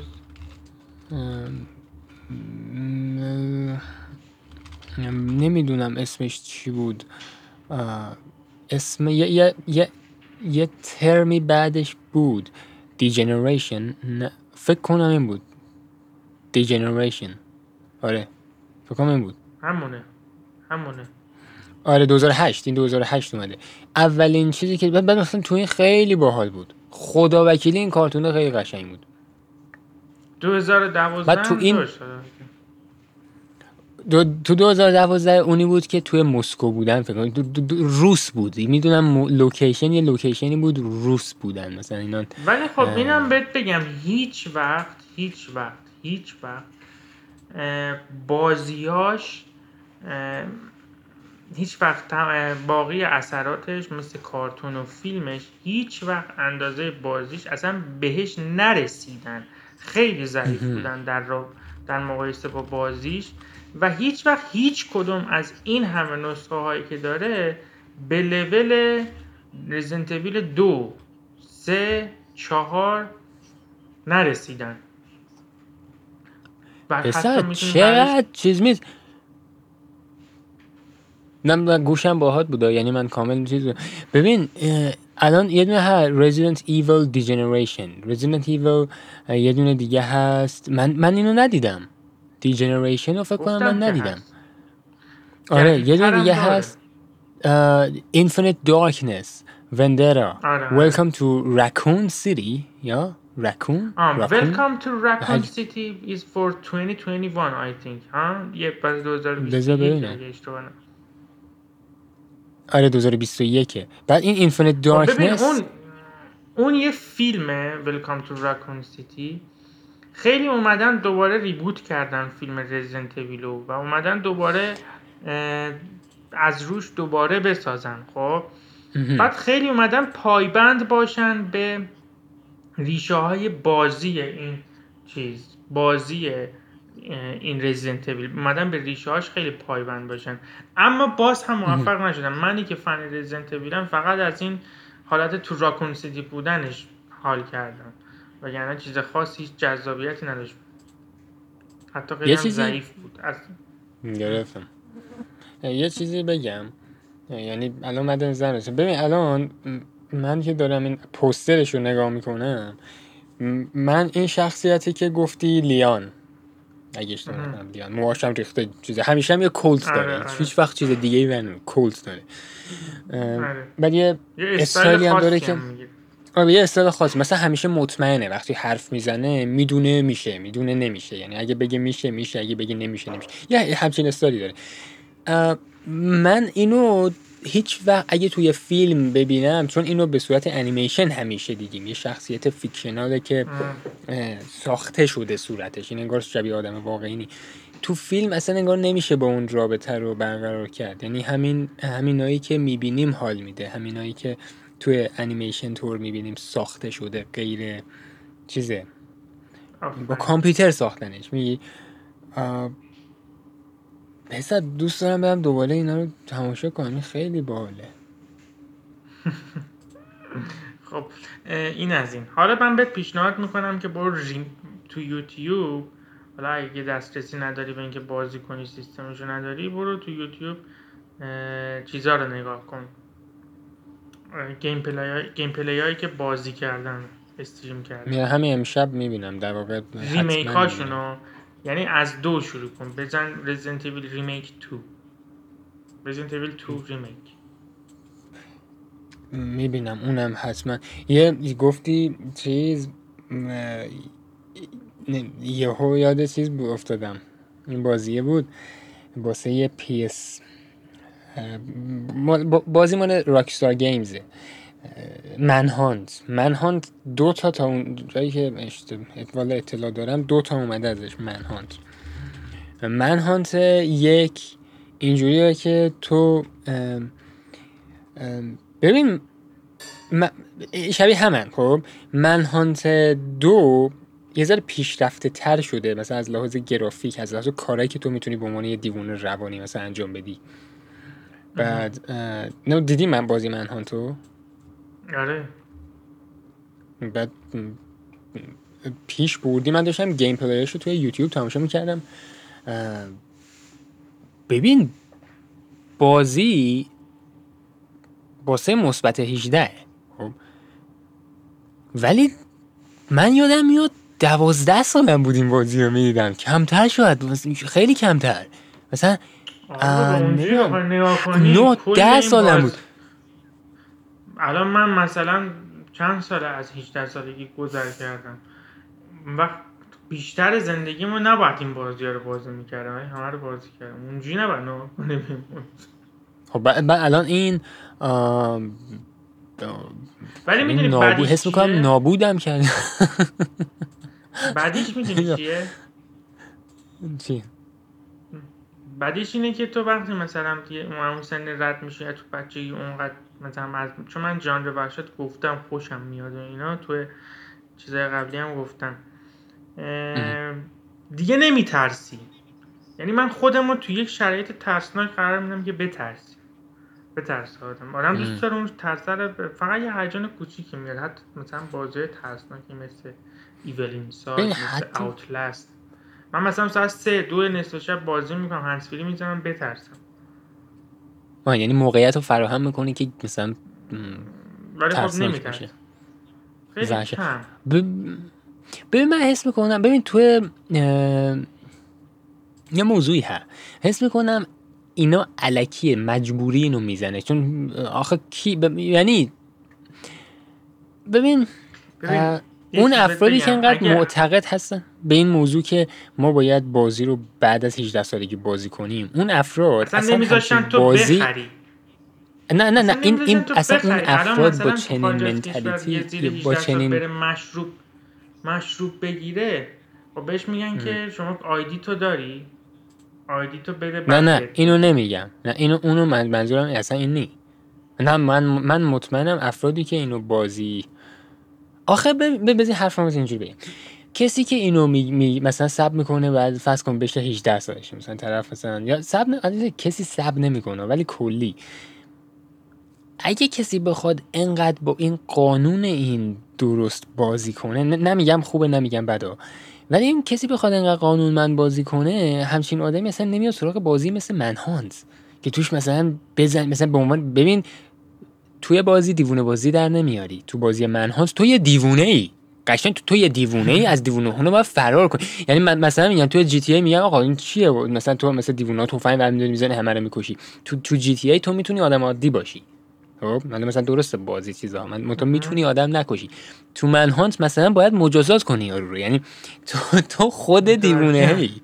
نمیدونم اسمش چی بود. اسم یه ترمی بعدش بود دیجنریشن، فکر کنم این بود دیجنریشن. آره فکر کنم این بود، همونه. آره 2008. این 2008 اومده اولین چیزی که بعد مثلا تو این خیلی باحال بود، خدا وکیلی این کارتون خیلی قشنگ بود. 2012 بعد تو این تو 2012 اونی بود که توی مسکو بودن، فکر کنم روس بود، میدونم لوکیشن، یه لوکیشنی بود روس بودن مثلا اینا. ولی خب اینم بهت بگم هیچ وقت بازیاش هیچ وقت باقی اثراتش مثل کارتون و فیلمش هیچ وقت اندازه بازیش اصلا بهش نرسیدن. خیلی ضعیف بودن در مقایسه با بازیش و هیچ وقت هیچ کدوم از این همه نسخه هایی که داره به لول رزیدنت ایویل 2 3 4 نرسیدن. پسر چقدر چیز میز نه گوشم باهات بوده، یعنی من کامل چیز ببین الان یه دونه هست Resident Evil Degeneration، Resident Evil یه دونه دیگه هست، من اینو ندیدم، Degeneration رو فکر کنم من ندیدم. آره یه دونه دیگه هست Infinite Darkness Vendetta. Welcome to Raccoon City یا Raccoon. Welcome to Raccoon City is for 2021 I think. یه بعد 2021 آره 2021. بعد این Infinite Darkness اون یه فیلمه Welcome to Raccoon City. خیلی اومدن دوباره ریبوت کردن فیلم رزیدنت ایویلو و اومدن دوباره از روش دوباره بسازن. خب بعد خیلی اومدن پایبند باشن به ریشه های بازی این رزیدنت ایویل، اومدن به ریشه هاش خیلی پایبند باشن، اما باز هم موفق نشدن. منی که فن رزیدنت ایویلم فقط از این حالت تو راکون سیتی بودنش حال کردم و یعنی چیز خاصی هیچ جذابیتی نداشت، حتی خیلی هم ضعیف بود. گرفتم. یه چیزی بگم، یعنی الان مدن زنرشم ببین، الان من که دارم این پوسترش رو نگاه میکنم، من این شخصیتی که گفتی لیان، اگه اشتباه نکنم لیان، موهاشم ریخته چیزه، همیشه هم یه کولت داره. هیچ وقت چیز دیگه ای ون کولت داره. بعد یه استایلی هم داره که یه استایل خاص، مثلا همیشه مطمئنه وقتی حرف میزنه، میدونه میشه، میدونه نمیشه، یعنی اگه بگه میشه میشه، اگه بگه نمیشه نمیشه، یه همچین استایلی داره. من اینو هیچ وقت اگه توی فیلم ببینم، چون اینو به صورت انیمیشن همیشه دیدیم، یه شخصیت فیکشناله که ساخته شده صورتش، این انگار شبیه آدم واقعی نی. تو فیلم اصلا انگار نمیشه با اون رابطه رو برقرار کرد، یعنی همینایی که میبینیم حال میده، همینایی که توی انیمیشن تور میبینیم ساخته شده، غیر چیزه با کامپیوتر ساختنش. میگی پسر دوست دارم برم دوباره اینا رو تماشا کنم، خیلی باحاله. خب این از این. حالا من بهت پیشنهاد میکنم که برو تو یوتیوب، حالا اگه دسترسی نداری به اینکه بازی کنی، سیستمشو نداری، برو تو یوتیوب چیزا رو نگاه کن، گیم پلی هایی که بازی کردن، استریم کردن. همین امشب میبینم در واقع ریمیک هاشونو، یعنی از 2 شروع کن، بزن Resident Evil Remake 2، Resident Evil 2 ریمیک میبینم اونم حتما. یه گفتی چیز یهو یاد چیز افتادم، این بازیه بود واسه یه PS، بازی مال راکستار گیمزه، منهانت 2 تا اون جایی که اطلاع دارم 2 تا اومده ازش. منهانت 1 اینجوریه که تو ببین شبیه همن. خب منهانت 2 یه ذره پیشرفته تر شده، مثلا از لحاظ گرافیک، از لحاظ کارهایی که تو میتونی به عنوان یه دیوونه روانی مثلا انجام بدی. بعد دیدی من بازی منهانتو؟ آره. بعد پیش بردی، من داشتم گیم پلیشو توی یوتیوب تماشا میکردم. ببین بازی باسه مثبت 18، خب ولی من یادم میاد 12 سالم بود این بازی رو میدیدم، کمتر شاید، خیلی کمتر، مثلا 9-10 سالم بود. الان من مثلا چند ساله از 18 سالگی گذر کردم، وقت بیشتر زندگیمو نباید این بازی رو بازی میکردم، همه رو بازی کردم، اونجوری نباید نمیمون. خب الان این ولی میدونی بعدیش حس میکنم نابودم کرد. بعدیش میدونی چیه؟ چی؟ بعدیش اینه که تو وقتی مثلا اون سن رد میشی، تو بچگی اونقدر مثلا چون من ژانر وحشت گفتم خوشم میاد و اینا، تو چیزای قبلی هم گفتم، دیگه نمیترسی. یعنی من خودمو تو یک شرایط ترسناک قرار میدم که بترس آدم دوست داره اون ترس فقط یه هیجان کوچیکی میاد. حتی مثلا بازی ترسناکی مثل ایول اینساید، مثل اوتلست، من مثلا ساعت 3-2 نصف شب بازی میکنم، هندزفری میزنم بترسم. یعنی موقعیت رو فراهم میکنی که مثلا ولی خب نمیترسم. خیلی کم. ببین من حس میکنم، ببین توی یه موضوعی هست، حس میکنم اینا الکیه، مجبوری اینو میزنه، چون آخه یعنی ببین اون افرادی که اینقدر معتقد هستن به این موضوع که ما باید بازی رو بعد از 18 سالگی بازی کنیم، اون افراد اصلا نمیذاشتن تو بازی بخری. نه این اصلا اون افراد با چنین منتالیتی با چنین بره مشروب بگیره و بهش میگن که شما آیدی تو داری، آیدی تو بده. نه اینو نمیگم، نه اونو منظورم اصلا این نی. نه من مطمئنم افرادی که اینو بازی آخه بذین حرفم اینجوری بگم، کسی که اینو مثلا ساب میکنه بعد فرض کن بشه 18 سالشه مثلا طرف مثلا یا کسی ساب نمیکنه، ولی کلی اگه کسی بخواد انقدر با این قانون این درست بازی کنه، نمیگم خوبه نمیگم بده، ولی این کسی بخواد انقدر قانونمند بازی کنه، همچین آدمی مثلا نمیاد سراغ بازی مثل منهانت که توش مثلا مثلا به عنوان ببین توی بازی دیوونه بازی در نمیاری، تو بازی منهانت تو یه دیوونه ای، قشنگ تو یه دیوونه ای، از دیوونه ها باید فرار کنی. یعنی مثلا میگم تو جی تی ای میگم آقا این چیه، مثلا تو مثلا دیوونه تو فاین برمی‌داری میزنه همه رو میکشی، تو جی تی ای تو میتونی آدم عادی باشی. خب مثلا درسته بازی چیزا تو میتونی آدم نکشی، تو منهانت مثلا باید مجازات کنی یارو رو، یعنی تو خود دیوونه ای.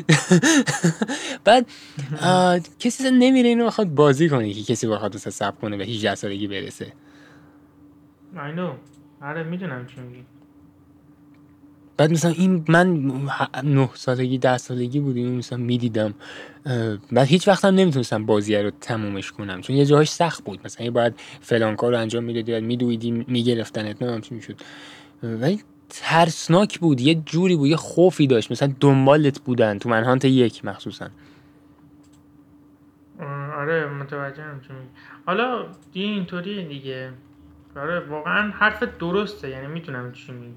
بعد کسی نمیره اینو بخواد بازی کنه که کسی بخواد اصلا صبر کنه به 18 سالگی برسه. I know. آره میدونم چی میگی. بعد مثلا این من 9 سالگی 10 سالگی بودیم مثلا میدیدم، بعد هیچ وقت هم نمیتونستم بازی رو تمومش کنم چون یه جاهاش سخت بود، مثلا یه باید فلان کار رو انجام میدادی، میدویدی میگرفتنت، نمیدونم چی میشد، ولی ترسناک بود، یه جوری بود، یه خوفی داشت، مثلا دنبالت بودن تو منهانت 1 مخصوصا. آره متوجهم چی میگی. حالا اینطوریه دیگه. آره واقعا حرف درسته، یعنی میتونم چی میگی.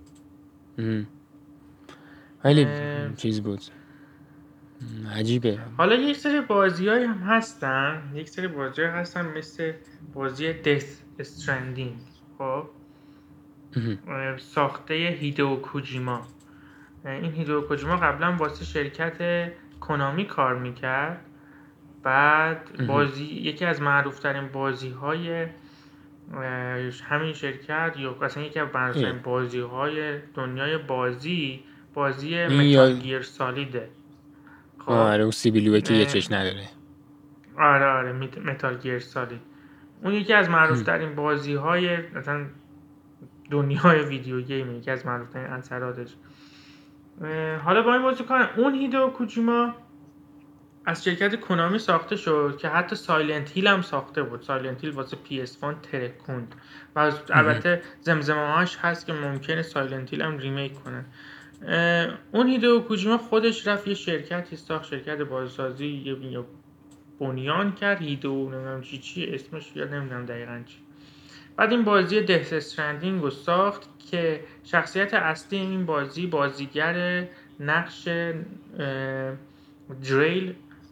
خیلی چیز بود، عجیبه. حالا یک سری بازی‌هایی هم هستن، مثل بازی Death Stranding. خب ساخته هیدئو کوجیما. این هیدئو کوجیما قبلا واسه شرکت کنامی کار میکرد. بعد یکی از معروفترین بازی‌های همین شرکت یا اصلا یکی از معروفترین بازی‌های دنیای بازی متال گیر سالیده. خب آره اون سیبیلوه که یه چش نداره. آره متال گیر سالید اون یکی از معروفترین بازی‌های مثلا دنیای ویدیو گیم، یکی از معروفترین اثراتش. حالا با این بازی کنم اون هیدئو کوجیما از شرکت کنامی ساخته شد که حتی سایلنت هیل هم ساخته بود. سایلنت هیل واسه PS1 ترکوند و البته زمزمه‌هاش هست که ممکنه سایلنت هیل هم ریمیک کنه. اون هیدئو کوجیما خودش رفت یه شرکتی ساخت، شرکت بازسازی یه بنیان کرد، هیدئو نمیدونم چی اسمش یاد نمیدونم دقیقاً چی. بعد این بازی دث استرندینگ رو ساخت که شخصیت اصلی این بازیگر نقش دریل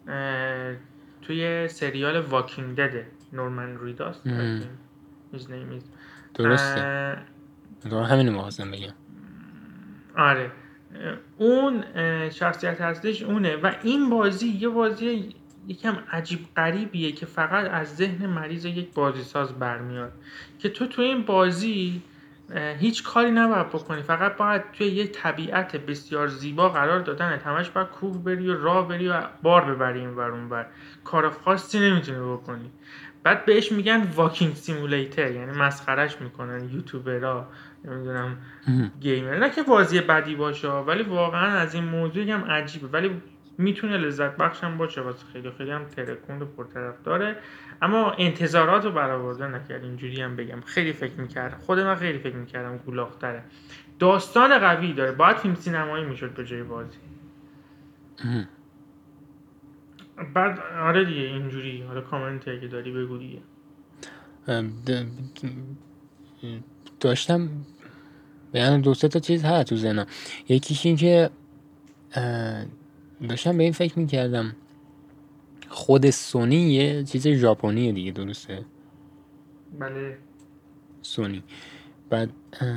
توی سریال واکینگ دده، نورمن ریداس. درسته همینو می‌خواستم بگم. آره اون شخصیت اصلیش اونه و این بازی یه بازی یکم عجیب غریبیه که فقط از ذهن مریض یک بازیساز برمیاد که تو این بازی هیچ کاری نباید بکنی، فقط باید توی یه طبیعت بسیار زیبا قرار دادن، همش باید کوه بری و راه بری و بار ببری این ور اون ور، کار خاصی نمیتونی بکنی. بعد بهش میگن واکینگ سیمولیتر، یعنی مسخرش میکنن یوتیوبرها، نمیدونم گیمر، نه که بازی بدی باشه ولی واقعا از این موضوعی هم عجیبه، ولی میتونه لذت بخشم باشه واسه خیلی خیلی هم ترکوند و پرطرفداره، اما انتظارات رو برآورده نکرد. اینجوری هم بگم خیلی فکر میکردم، خود من خیلی فکر میکردم گولاختره. داستان قوی داره، باید فیلم سینمایی میشد به جای بازی. بعد آره دیگه اینجوری. حالا کامنتی اگه داری بگو دیگه. داشتم یعنی دو سه تا چیز هست تو ذهنم. یکیش این که داشتم به این فکر میکردم خود سونی یه چیز ژاپنیه دیگه، درسته؟ بله. سونی. بعد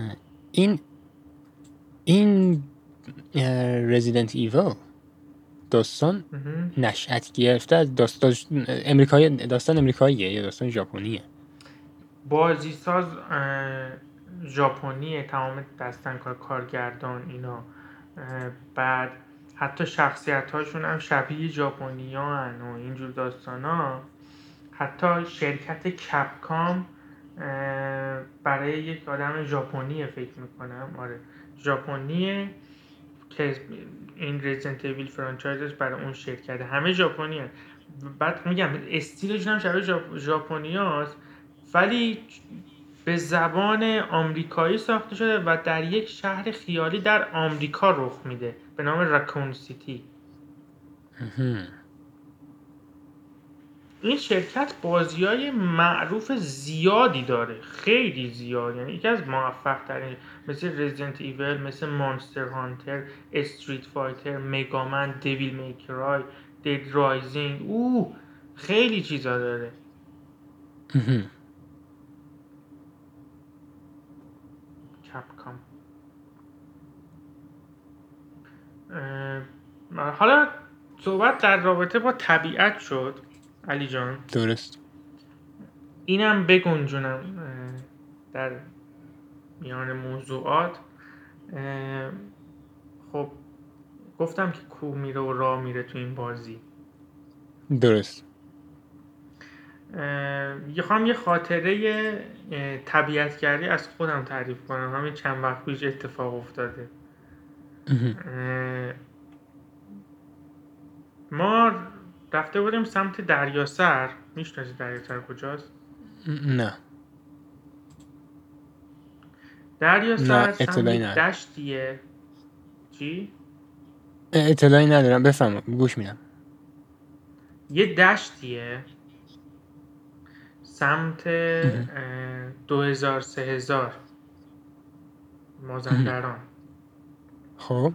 این رزیدنت ایول داستان نشأت گرفته از داستان امریکاییه یا داستان ژاپنیه؟ بازیساز ژاپنیه، تمام کارگردان اینا. بعد حتی شخصیت هاشون هم شبیه ژاپنی ها و اینجور داستان ها. حتی شرکت کپکام برای یک آدم ژاپنیه فکر میکنم، آره ژاپنیه که این رزیدنت ایویل فرانچایزش برای اون شرکت همه ژاپنیه. بعد میگم استیلشون هم شبیه ژاپنیاست ولی به زبان آمریکایی ساخته شده و در یک شهر خیالی در آمریکا رخ میده به نام راکون سیتی. این شرکت بازیای معروف زیادی داره، خیلی زیاد، یعنی یکی از موفق ترین، مثل رزیدنت ایول، مثل مانستر هانتر، استریت فایتر، مگامن، دیویل میکرای، دید رایزینگ، خیلی چیزا داره. کپکام. حالا صحبت در رابطه با طبیعت شد علی جان، درست. اینم بگنجونم در میان موضوعات. خب گفتم که کوه میره و راه میره تو این بازی. درست. میخوام یه خاطره طبیعتگردی از خودم تعریف کنم. همین چند وقت پیش اتفاق افتاده. ما رفته بودیم سمت دریاسر. میشناسی دریاسر کجاست؟ نه. دریاسر سمت دشتیه. چی؟ اطلاعی ندارم، بفهم، گوش میدم. یه دشتیه سمت 2000 مازندران. خب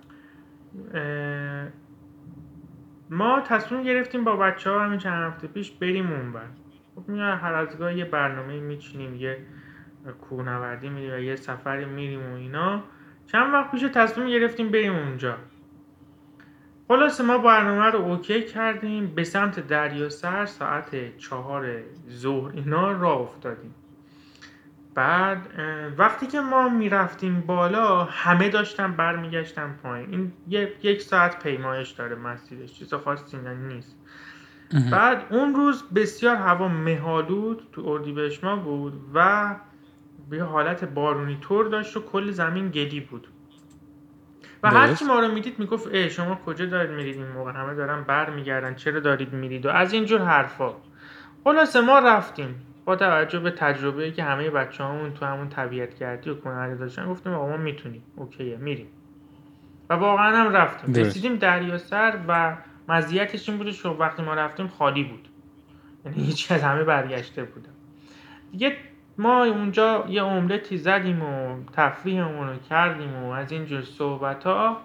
ما تصمیم گرفتیم با بچه ها همین چند هفته پیش بریم اونور. خب میگه هر از گاه یه برنامه میچینیم، یه کوهنوردی میریم و یه سفری میریم و اینا. چند وقت پیش تصمیم گرفتیم بریم اونجا. خلاصه ما برنامه رو اوکی کردیم، به سمت دریاسر ساعت 4 ظهر اینا راه افتادیم. بعد وقتی که ما میرفتیم بالا همه داشتن برمیگشتن پایین. این یک ساعت پیمایش داره مسیرش، چیز خاصی نیست. بعد اون روز بسیار هوا مه‌آلود تو اردیبهشت ماه بود و به حالت بارونی طور داشت و کل زمین گلی بود و هر کی ما رو میدید میگفت شما کجا دارید میرید این موقع؟ همه دارن برمیگردن، چرا دارید میرید؟ و از اینجور حرفا. خلاصه ما رفتیم با توجه به تجربه‌ای که همه بچه‌هامون تو همون طبیعتگردی و کوهنوردی داشتن، گفتیم آقا ما میتونیم، اوکیه میریم. و واقعا هم رفتیم. رسیدیم دریاسر و مزیتش این بودش که وقتی ما رفتیم خالی بود، یعنی هیچ از همه برگشته بودن دیگه. ما اونجا یه املتی زدیم و تفریحمون رو کردیم و از اینجور صحبت‌ها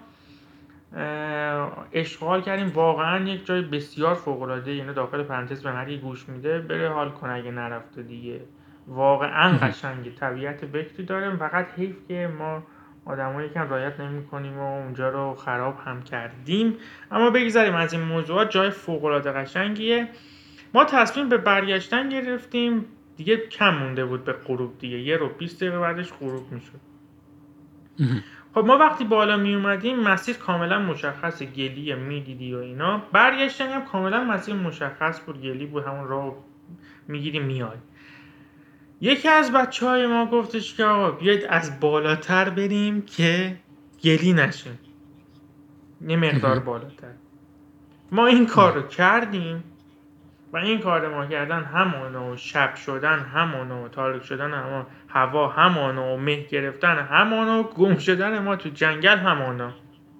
اشغال کردیم. واقعا یک جای بسیار فوق‌العاده، یعنی داخل پرانتز به هر کی گوش میده بره حال کنه اگه نرفته دیگه. واقعا قشنگه، طبیعت بکری داره. فقط حیف که ما آدمایی یکم رعایت نمی‌کنیم و اونجا رو خراب هم کردیم. اما بگذاریم از این موضوعات. جای فوق‌العاده قشنگیه. ما تصمیم به برگشتن گرفتیم دیگه، کم مونده بود به غروب دیگه، 1 رو 20 دقیقه بعدش غروب میشد. خب ما وقتی بالا می اومدیم مسیر کاملا مشخص، گلیه، میدیدی و اینا. برگشتن هم کاملا مسیر مشخص بود، گلی بود، همون راه میگیری میای. یکی از بچهای ما گفتش که آقا بیاید از بالاتر بریم که گلی نشیم، یه مقدار بالاتر. ما این کار رو کردیم و این کار ما کردن همانو، شب شدن همانو، تاریک شدن همانو، هوا همانو، مه گرفتن همانو، گم شدن ما تو جنگل همانو.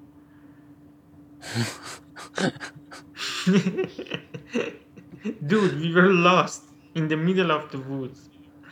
Dude, we were lost in the middle of the woods.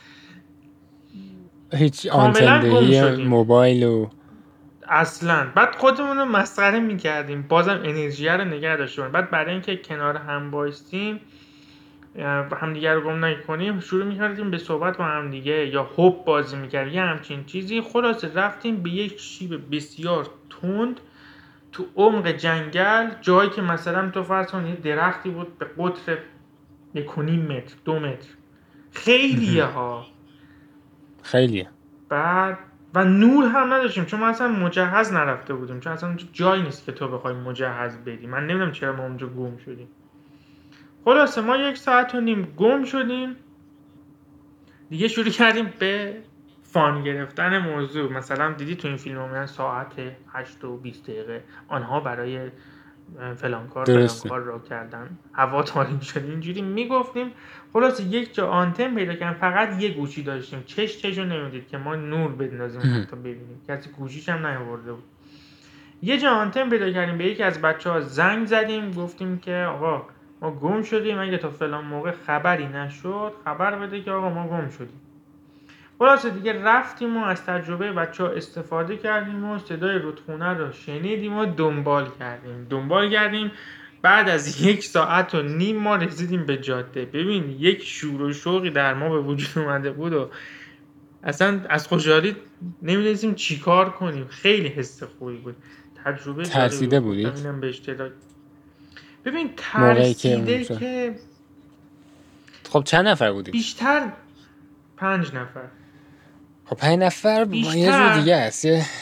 هیچ کاملا گم آنتندهی شدیم موبایل و اصلا. بعد خودمون رو مسخره میکردیم، بازم انرژی رو نگه داشتیم. بعد برای اینکه کنار هم بایستیم همدیگه رو گم نکنیم شروع میکردیم به صحبت با همدیگه یا هوب بازی میکردیم یه همچین چیزی. خلاصه رفتیم به یک شیب بسیار تند تو عمق جنگل، جایی که مثلا تو فرض کن یه درختی بود به قطر 1.5 متر 2 متر، خیلیه ها. خیلیه. بعد و نور هم نداشتیم چون ما اصلا مجهز نرفته بودیم، چون اصلا جایی نیست که تو بخوای مجهز بری. من نمیدونم چرا ما اونجا گم شدیم. خلاصه ما 1.5 ساعت گم شدیم دیگه. شروع کردیم به فان گرفتن موضوع. مثلا دیدی تو این فیلم ها میگن ساعت 8:20 آنها برای فلان کار را کردن، هوا تاریک شد، اینجوری میگفتیم. خلاصه یک جا آنتن پیدا کردیم، فقط یه گوشی داشتیم، چشو نمیدید که ما نور بندازیم حتی ببینیم، کسی گوشیش هم نیاورده بود. یه جا آنتن پیدا کردیم، به یکی از بچه‌ها زنگ زدیم، گفتیم که آقا ما گم شدیم، اگه تا فلان موقع خبری نشد خبر بده که آقا ما گم شدیم. خلاصه دیگه رفتیم و از تجربه بچه‌ها استفاده کردیم و صدای رودخونه رو شنیدیم و دنبال کردیم. بعد از 1.5 ساعت ما رسیدیم به جاده. ببین یک شور و شوقی در ما به وجود اومده بود و اصلا از خوشحالی نمی‌دونستیم چی کار کنیم. خیلی حس خوبی بود. تجربه ترسیده بودید؟ اینم به اشتراک. ببین ترسیده که خب چند نفر بودید؟ بیشتر 5 نفر. خب 5 نفر یه جور دیگه است.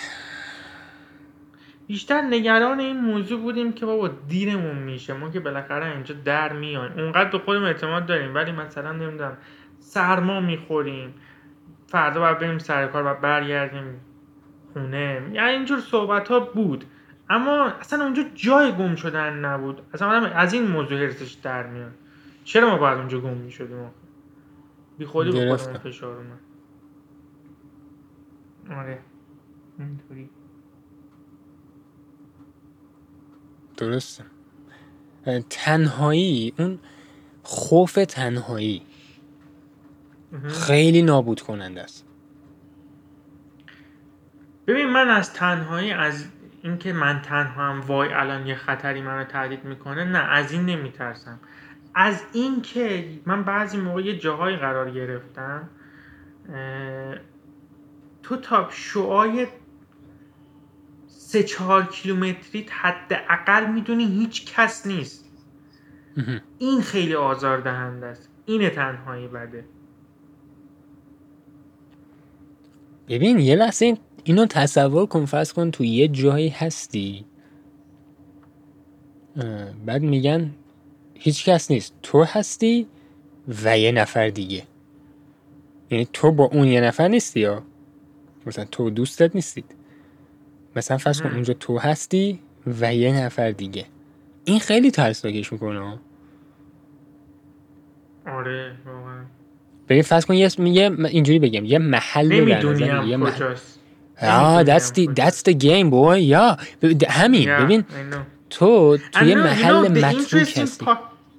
بیشتر نگران این موضوع بودیم که بابا دیرمون میشه، ما که بالاخره اینجا در میایم، اونقدر به خودمون اعتماد داریم، ولی مثلا نمیدونم سرما میخوریم، فردا باید بریم سر کار و برگردیم خونه، یعنی اینجور صحبت ها بود. اما اصلا اونجا جای گم شدن نبود. اصلا آدم از این موضوع هرسش در میاد. چرا ما باید اونجا گم میشدیم؟ بی خودی به خودمون فشار اومد. آره اینطوری. درسته. تنهایی، اون خوف تنهایی خیلی نابود کننده است. ببین من از تنهایی، از اینکه من تنها هم وای الان یه خطری منو تهدید میکنه، نه از این نمیترسم. از این که من بعضی موقع یه جاهای قرار گرفتم تو تا شعاع 3-4 کیلومتری حداقل میدونی هیچ کس نیست. این خیلی آزاردهنده است. این تنهایی بده. ببین یه لحظه اینو تصور کن، فرض کن تو یه جایی هستی بعد میگن هیچ کس نیست، تو هستی و یه نفر دیگه. یعنی تو با اون یه نفر نیستی، یا مثلا تو دوستت نیستید، مثلا فرض کن اونجا تو هستی و یه نفر دیگه. این خیلی ترسناکش میکنه. آره واقعا. ببین فرض کن اینجوری بگم یه محل نمیدونیم کجاست. that's the game boy. یا همین ببین تو توی محل متروک هستی.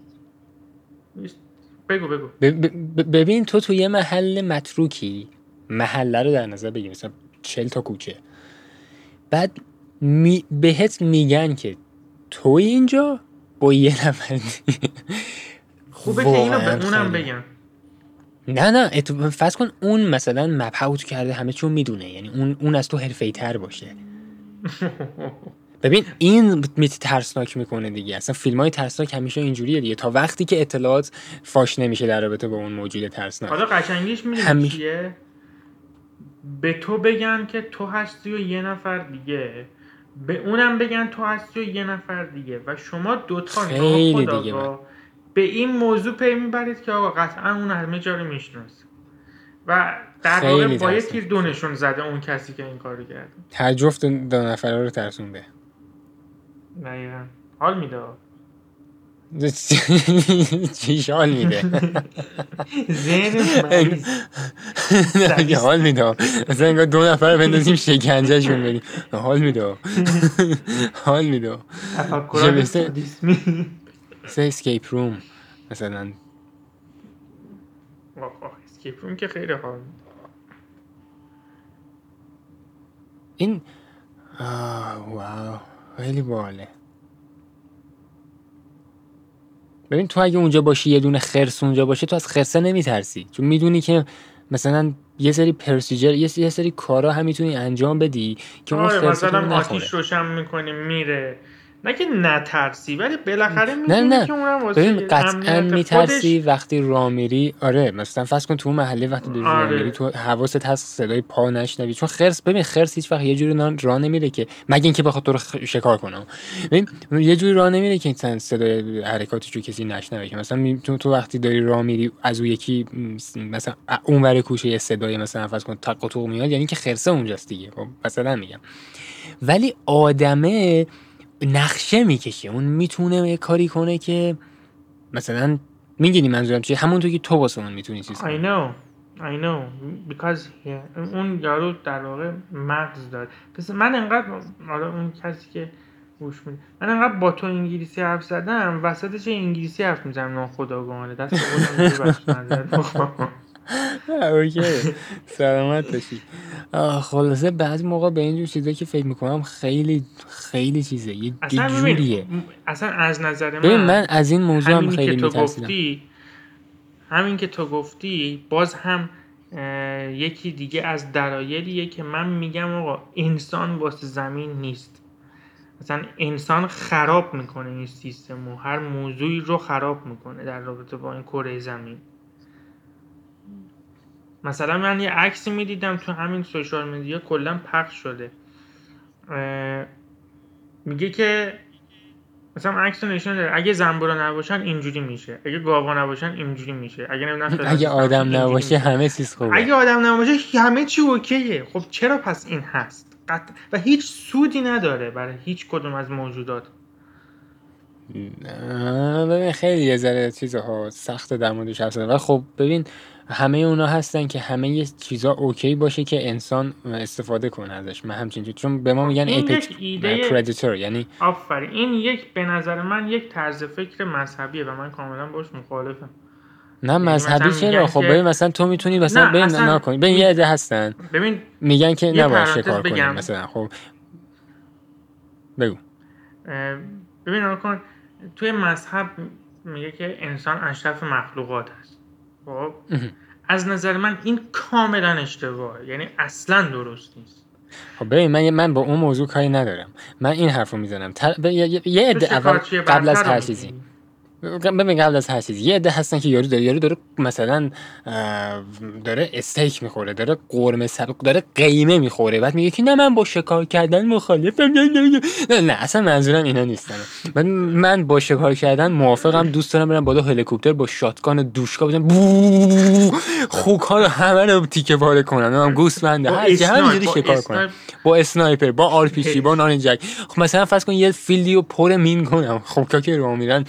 بگو. ببین تو توی محل متروکی، محله رو در نظر بگیم مثلا 40 تا کوچه، بعد بهت میگن که توی اینجا با یه نفر دیگه. خوبه که اینو به اونم بگم. نه فرض کن اون مثلا مپ اوت کرده، همه چون میدونه، یعنی اون از تو حرفه‌ای تر باشه. ببین این ترسناک میکنه دیگه. اصلا فیلمای ترسناک همیشه اینجوریه دیگه، تا وقتی که اطلاعات فاش نمیشه در رابطه با اون موجود ترسناک. حالا قشنگیش میدونی چیه؟ به تو بگن که تو هستی و یه نفر دیگه، به اونم بگن تو هستی و یه نفر دیگه، و شما دوتا ناخودآگاه به این موضوع پی میبرید که آقا قطعا اون همه جا رو میشناسه و در واقع با یه تیر دو نشون زده اون کسی که این کارو کرده. هر جفت دو نفره رو ترسونده. دقیقاً. حال میده. چی حال میده؟ ذهن مریض حال میده مثلا انگار 2 نفر بندازیم شکنجهشون بدیم. حال میده حال میده. تفکرات سادیسمی اسکیپ روم مثلا. اسکیپ روم که خیلی حال این واو خیلی باحاله. ببین تو اگه اونجا باشی یه دونه خرس اونجا باشه تو از خرسه نمیترسی، چون میدونی که مثلا یه سری پروسیجر یه سری کارا هم میتونی انجام بدی که اون خرسه مثلا نخوره. آتیش روشن میکنی میره، نه که نترسی ولی بالاخره میدونی نه. که اونم ببین واسه قطعا امنیت میترسی خودش. وقتی راه میری. آره مثلا فرض کن تو اون محله وقتی داری راه میری تو حواست هست صدای پا نشنوی، چون خرس ببین خرس هیچ وقت یه جوری راه نمیره که مگه اینکه بخواد تو رو شکار کنه. ببین یه جوری راه نمیره که مثلا صدای حرکاتش رو کسی نشنوه، که مثلا تو وقتی داری راه میری از اون یکی مثلا اونور کوچه یه صدای مثلا فرض کن تق و توق میاد، یعنی که خرسه اونجاست دیگه. خب مثلا میگم ولی آدمه نقشه میکشه، اون میتونه یه کاری کنه که مثلا میگینی منظورم چیه، همونطور که تو واسه اون میتونی چیز کنی. I know because اون یارو در واقع مغز داره. پس من انقدر اون کسی که گوش میده من انقدر با تو انگلیسی حرف زدم وسط چه انگلیسی حرف میزنم ناخودآگاهانه دست خودم رو بخش نظر. اوکی سلامت باشی. خلاصه بعضی موقع به اینجور چیزایی که فکر میکنم خیلی خیلی چیزه یه جوریه. اصلا از نظر من از این موضوع هم خیلی میترسیدم. همین که تو گفتی باز هم یکی دیگه از دلایلیه که من میگم آقا انسان واسه زمین نیست. مثلا انسان خراب میکنه این سیستم و هر موضوعی رو خراب میکنه در رابطه با این کره زمین. مثلا من یه عکسی میدیدم تو همین سوشال مدیا کلا پخش شده، میگه که مثلا عکس نشون داره اگه زنبورا نباشن اینجوری میشه، اگه گاوا نباشن اینجوری میشه، اگه آدم نباشه همه چیز خوبه. اگه آدم نباشه همه چی اوکیه. خب چرا پس این هست؟ و هیچ سودی نداره برای هیچ کدوم از موجودات. ببین خیلی یه ذره چیزها سخت در موردش حرف زدن، ولی خب ببین همه اونا هستن که همه یه چیزا اوکی باشه که انسان استفاده کنه ازش. من همچین چون به ما میگن ایپک پردیتور، یعنی آفرین این به نظر من یک طرز فکر مذهبیه و من کاملا باش مخالفم. نه مذهبی چرا؟ خب ببین مثلا تو میتونی مثلا ببین نکنی. ببین یه عده هستن میگن که نباید شکار کنی مثلا. خب بگو. ببین نکن توی مذهب میگه که انسان اشرف مخلوقات هست. خب از نظر من این کاملا اشتباهه، یعنی اصلا درست نیست. خب ببین من با اون موضوع کاری ندارم، من این حرفو میزنم یه عده اول قبل از هر چیزی ببین قبل از هر چیزی یه عده هستن که یارو داره مثلا داره استیک میخوره، داره قرمه سبک، داره قیمه میخوره، بعد میگه که نه من با شکار کردن مخالفم. نه اصلا منظورم اینا نیستن. من با شکار کردن موافقم، دوست دارم برم بالا هلیکوپتر با شاتگان دوشکا بزنم خوک‌ها رو همه رو تیکه پاره کنم، من گوسفند همینجوری شکار کنم با اسنایپر، با آر پی جی، با نارنجک. خب مثلا فرض کن یه فیلدیو پر مین کنم، خوکا که راه میرن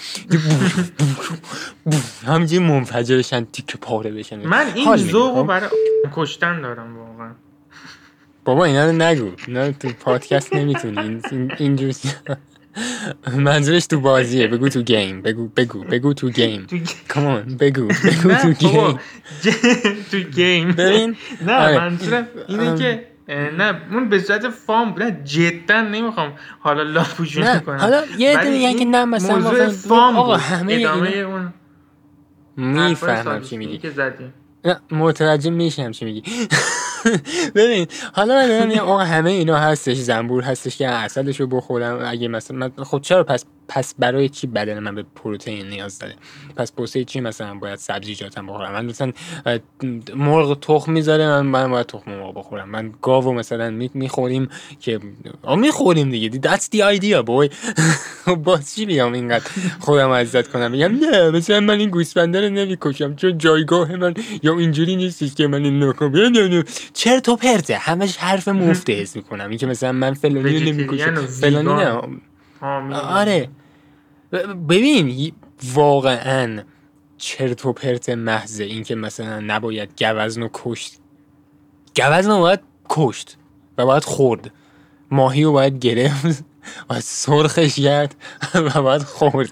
همینجوری منفجر بشن تیکه پاره بشن. من این ذوقو برای کشتن دارم واقعا. بابا اینا رو نگو، اینا تو پادکست نمیتونی اینجوری. منظورش تو بازیه، بگو تو گیم، بگو تو گیم. کامان بگو تو گیم. تو گیم ببین نه منظورم اینه که نه اون به صورت فام نه جدا نمیخوام حالا لاپوشون کنم. حالا یه عده میگن که نه مثلا موضوع فام آقا همه ادامه اون میفهمم چی میگی که زدی. نه متوجه میشم چی میگی. ببین حالا من دارم میگم آقا همه اینا هستش، زنبور هستش که عسلشو بخورم، اگه مثلا خب چرا پس برای چی بدن من به پروتئین نیاز داره؟ پس واسه چی مثلا باید سبزیجاتم بخورم؟ من مثلا مرغ تخم میذاره، من باید تخم مرغ بخورم. من گاوو مثلا میخوریم که میخوریم دیگه، that's the idea boy. باز چی بیام اینقدر خودم عزت کنم بگم نه مثلا من این گوسفنده رو نمیکشم چون جایگاه من یا اینجوری نیستش که من این نکنم. چرت و پرته، همش حرف مفته حس میکنم. این که مثلا من فلانی رو نمیکشم، فلانی نه. آره ببین واقعا چرت و پرت محض این که مثلا نباید گوزنو کشت. گوزنو باید کشت و باید خورد، ماهی رو باید گرفت، باید سرخش کرد و باید خورد.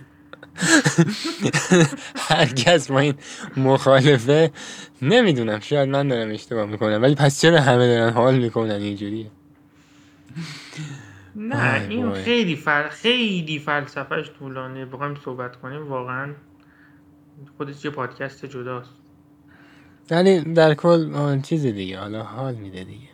هر کس با این مخالفه، نمیدونم، شاید من دارم اشتباه میکنم، ولی پس چرا همه دارن حال میکنن اینجوریه؟ نه این خیلی فلسفهش طولانیه، بخوایم صحبت کنیم واقعا خودش یه پادکست جداست. ولی در کل چیز دیگه، حالا حال میده دیگه.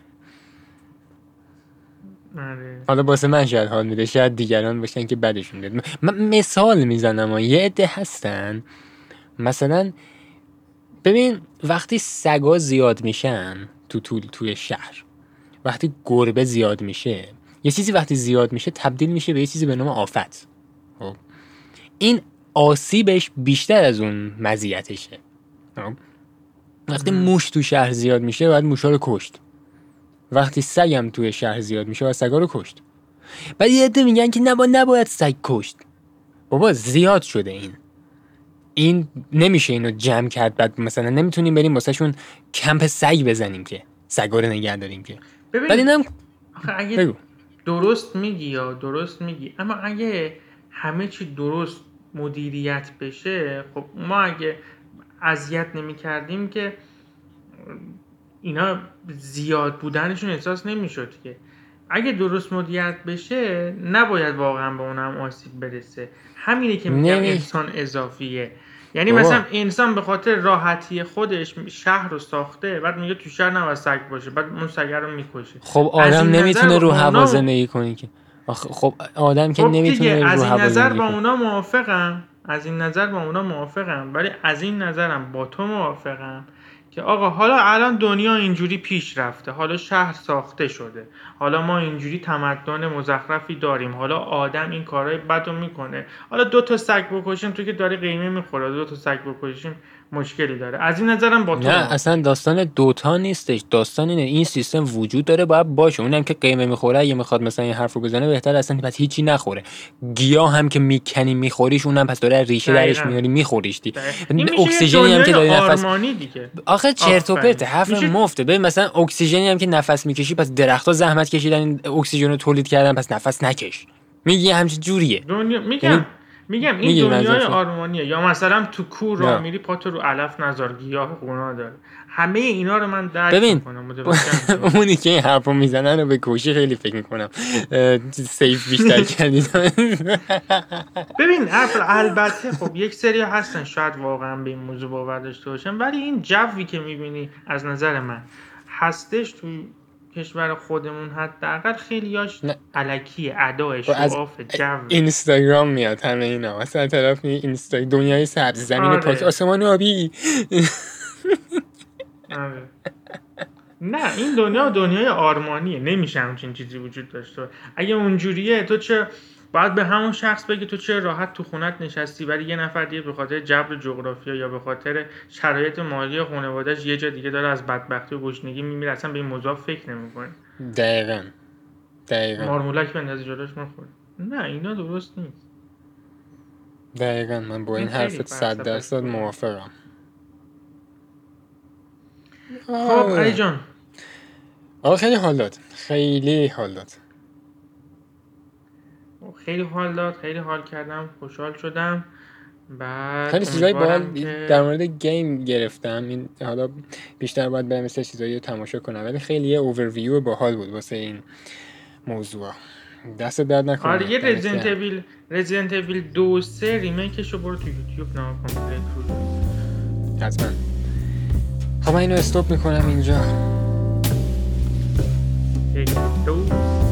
حالا واسه من شاید حال میده، شاید دیگران باشن که بدشون میاد. من مثال میزنم، یه عده هستن مثلا ببین وقتی سگا زیاد میشن توی شهر، وقتی گربه زیاد میشه، یه چیزی وقتی زیاد میشه تبدیل میشه به یه چیزی به نام آفت. خب این آسیبش بیشتر از اون مزیتشه. وقتی موش تو شهر زیاد میشه باید موشا رو کشت، وقتی سگ هم توی شهر زیاد میشه باید سگا رو کشت. بعد یه عده میگن که نباید سگ کشت. بابا زیاد شده این نمیشه اینو جمع کرد، بعد مثلا نمیتونیم بریم واسه شون کمپ سگ بزنیم که سگا رو نگه داریم که. ببین اگه درست میگی اما اگه همه چی درست مدیریت بشه، خب ما اگه اذیت نمی‌کردیم که اینا زیاد بودنشون احساس نمی‌شد که. اگه درست مدیریت بشه نباید واقعا به اونم آسیب برسه. همینه که میگم انسان اضافیه. یعنی مثلا انسان به خاطر راحتی خودش شهر رو ساخته، بعد میگه تو شهر نباید سگ باشه، بعد اون سگ رو میکشه. خب آدم نمیتونه رو هوا زندگی کنه که. خب آدم که نمیتونه رو هوا زندگی کنه. از این نظر با اونا موافقم، ولی از این نظرم با تو موافقم که آقا حالا الان دنیا اینجوری پیش رفته، حالا شهر ساخته شده، حالا ما اینجوری تمدن مزخرفی داریم، حالا آدم این کارهای بدو میکنه، حالا 2 سگ بکشیم تو که داری قیمه میخوره، 2 سگ بکشیم مشکلی داره. از این نظرم با تو نه اصلا داستان 2 نیستش، داستان اینه این سیستم وجود داره باید باشه. اونم که قیمه میخوره اگه میخواد مثلا این حرفو بزنه بهتر اصلا پس هیچی نخوره. گیاه هم که میکنی میخوریش، اونم پس داره ریشه درش میاری میخوریش دی. اکسیژنی هم که داری نفس آخه چرت و پرت حرف مفته. ببین مثلا اکسیژنی هم که نفس میکشی، پس درخت‌ها زحمت کشیدن اکسیژن رو تولید کردن، پس نفس نکش. میگی همچین جوریه. میگم این دنیای آرمانیه. یا مثلا تو کوه راه میری پاتو رو علف نذار، گیاه گناه داره. همه اینا رو من درک میکنم. اونی که این حرفو میزنن رو به کوشی خیلی فکر میکنم سیف بیشتر کردید. ببین البته خب یک سری هستن شاید واقعا به این موضوع باور داشته باشن، ولی این جوی که میبینی از نظر من هستش تو کشور خودمون حداقل خیلیاش الکیه، ادای شعاف جو اینستاگرام میاد همه اینا. مثلا طرف دنیای سبز، زمین پاک، آسمان آبی. نه این دنیای آرمانیه، نمیشه همچین چیزی وجود داشته. اگه اونجوریه تو چه باید به همون شخص بگی تو چه راحت تو خونت نشستی، ولی یه نفر دیگه به خاطر جبر جغرافیا یا به خاطر شرایط مالی خانواده‌اش یه جا دیگه داره از بدبختی و گشنگی میمیره، اصلا به این موضوع فکر نمی‌کنه. دقیقاً مارمولک بندازی جلوش می‌خوره. نه اینا درست نیست. دقیقاً من با این حرفت 100% موافقم. خب علی جان خیلی حال داد، خیلی حال کردم، خوشحال شدم. بعد خیلی چیزای باحال در مورد گیم گرفتم. این حالا بیشتر باید برم مثل چیزایی رو تماشا کنم، ولی خیلی یه اوورویو باحال بود واسه این موضوع. دست درد نکنه. آره یه رزیدنت اویل 2 3 ریمیکشو برو تو یوتیوب نگاه کن. حتما. خب من اینو استاپ میکنم اینجا. 1 2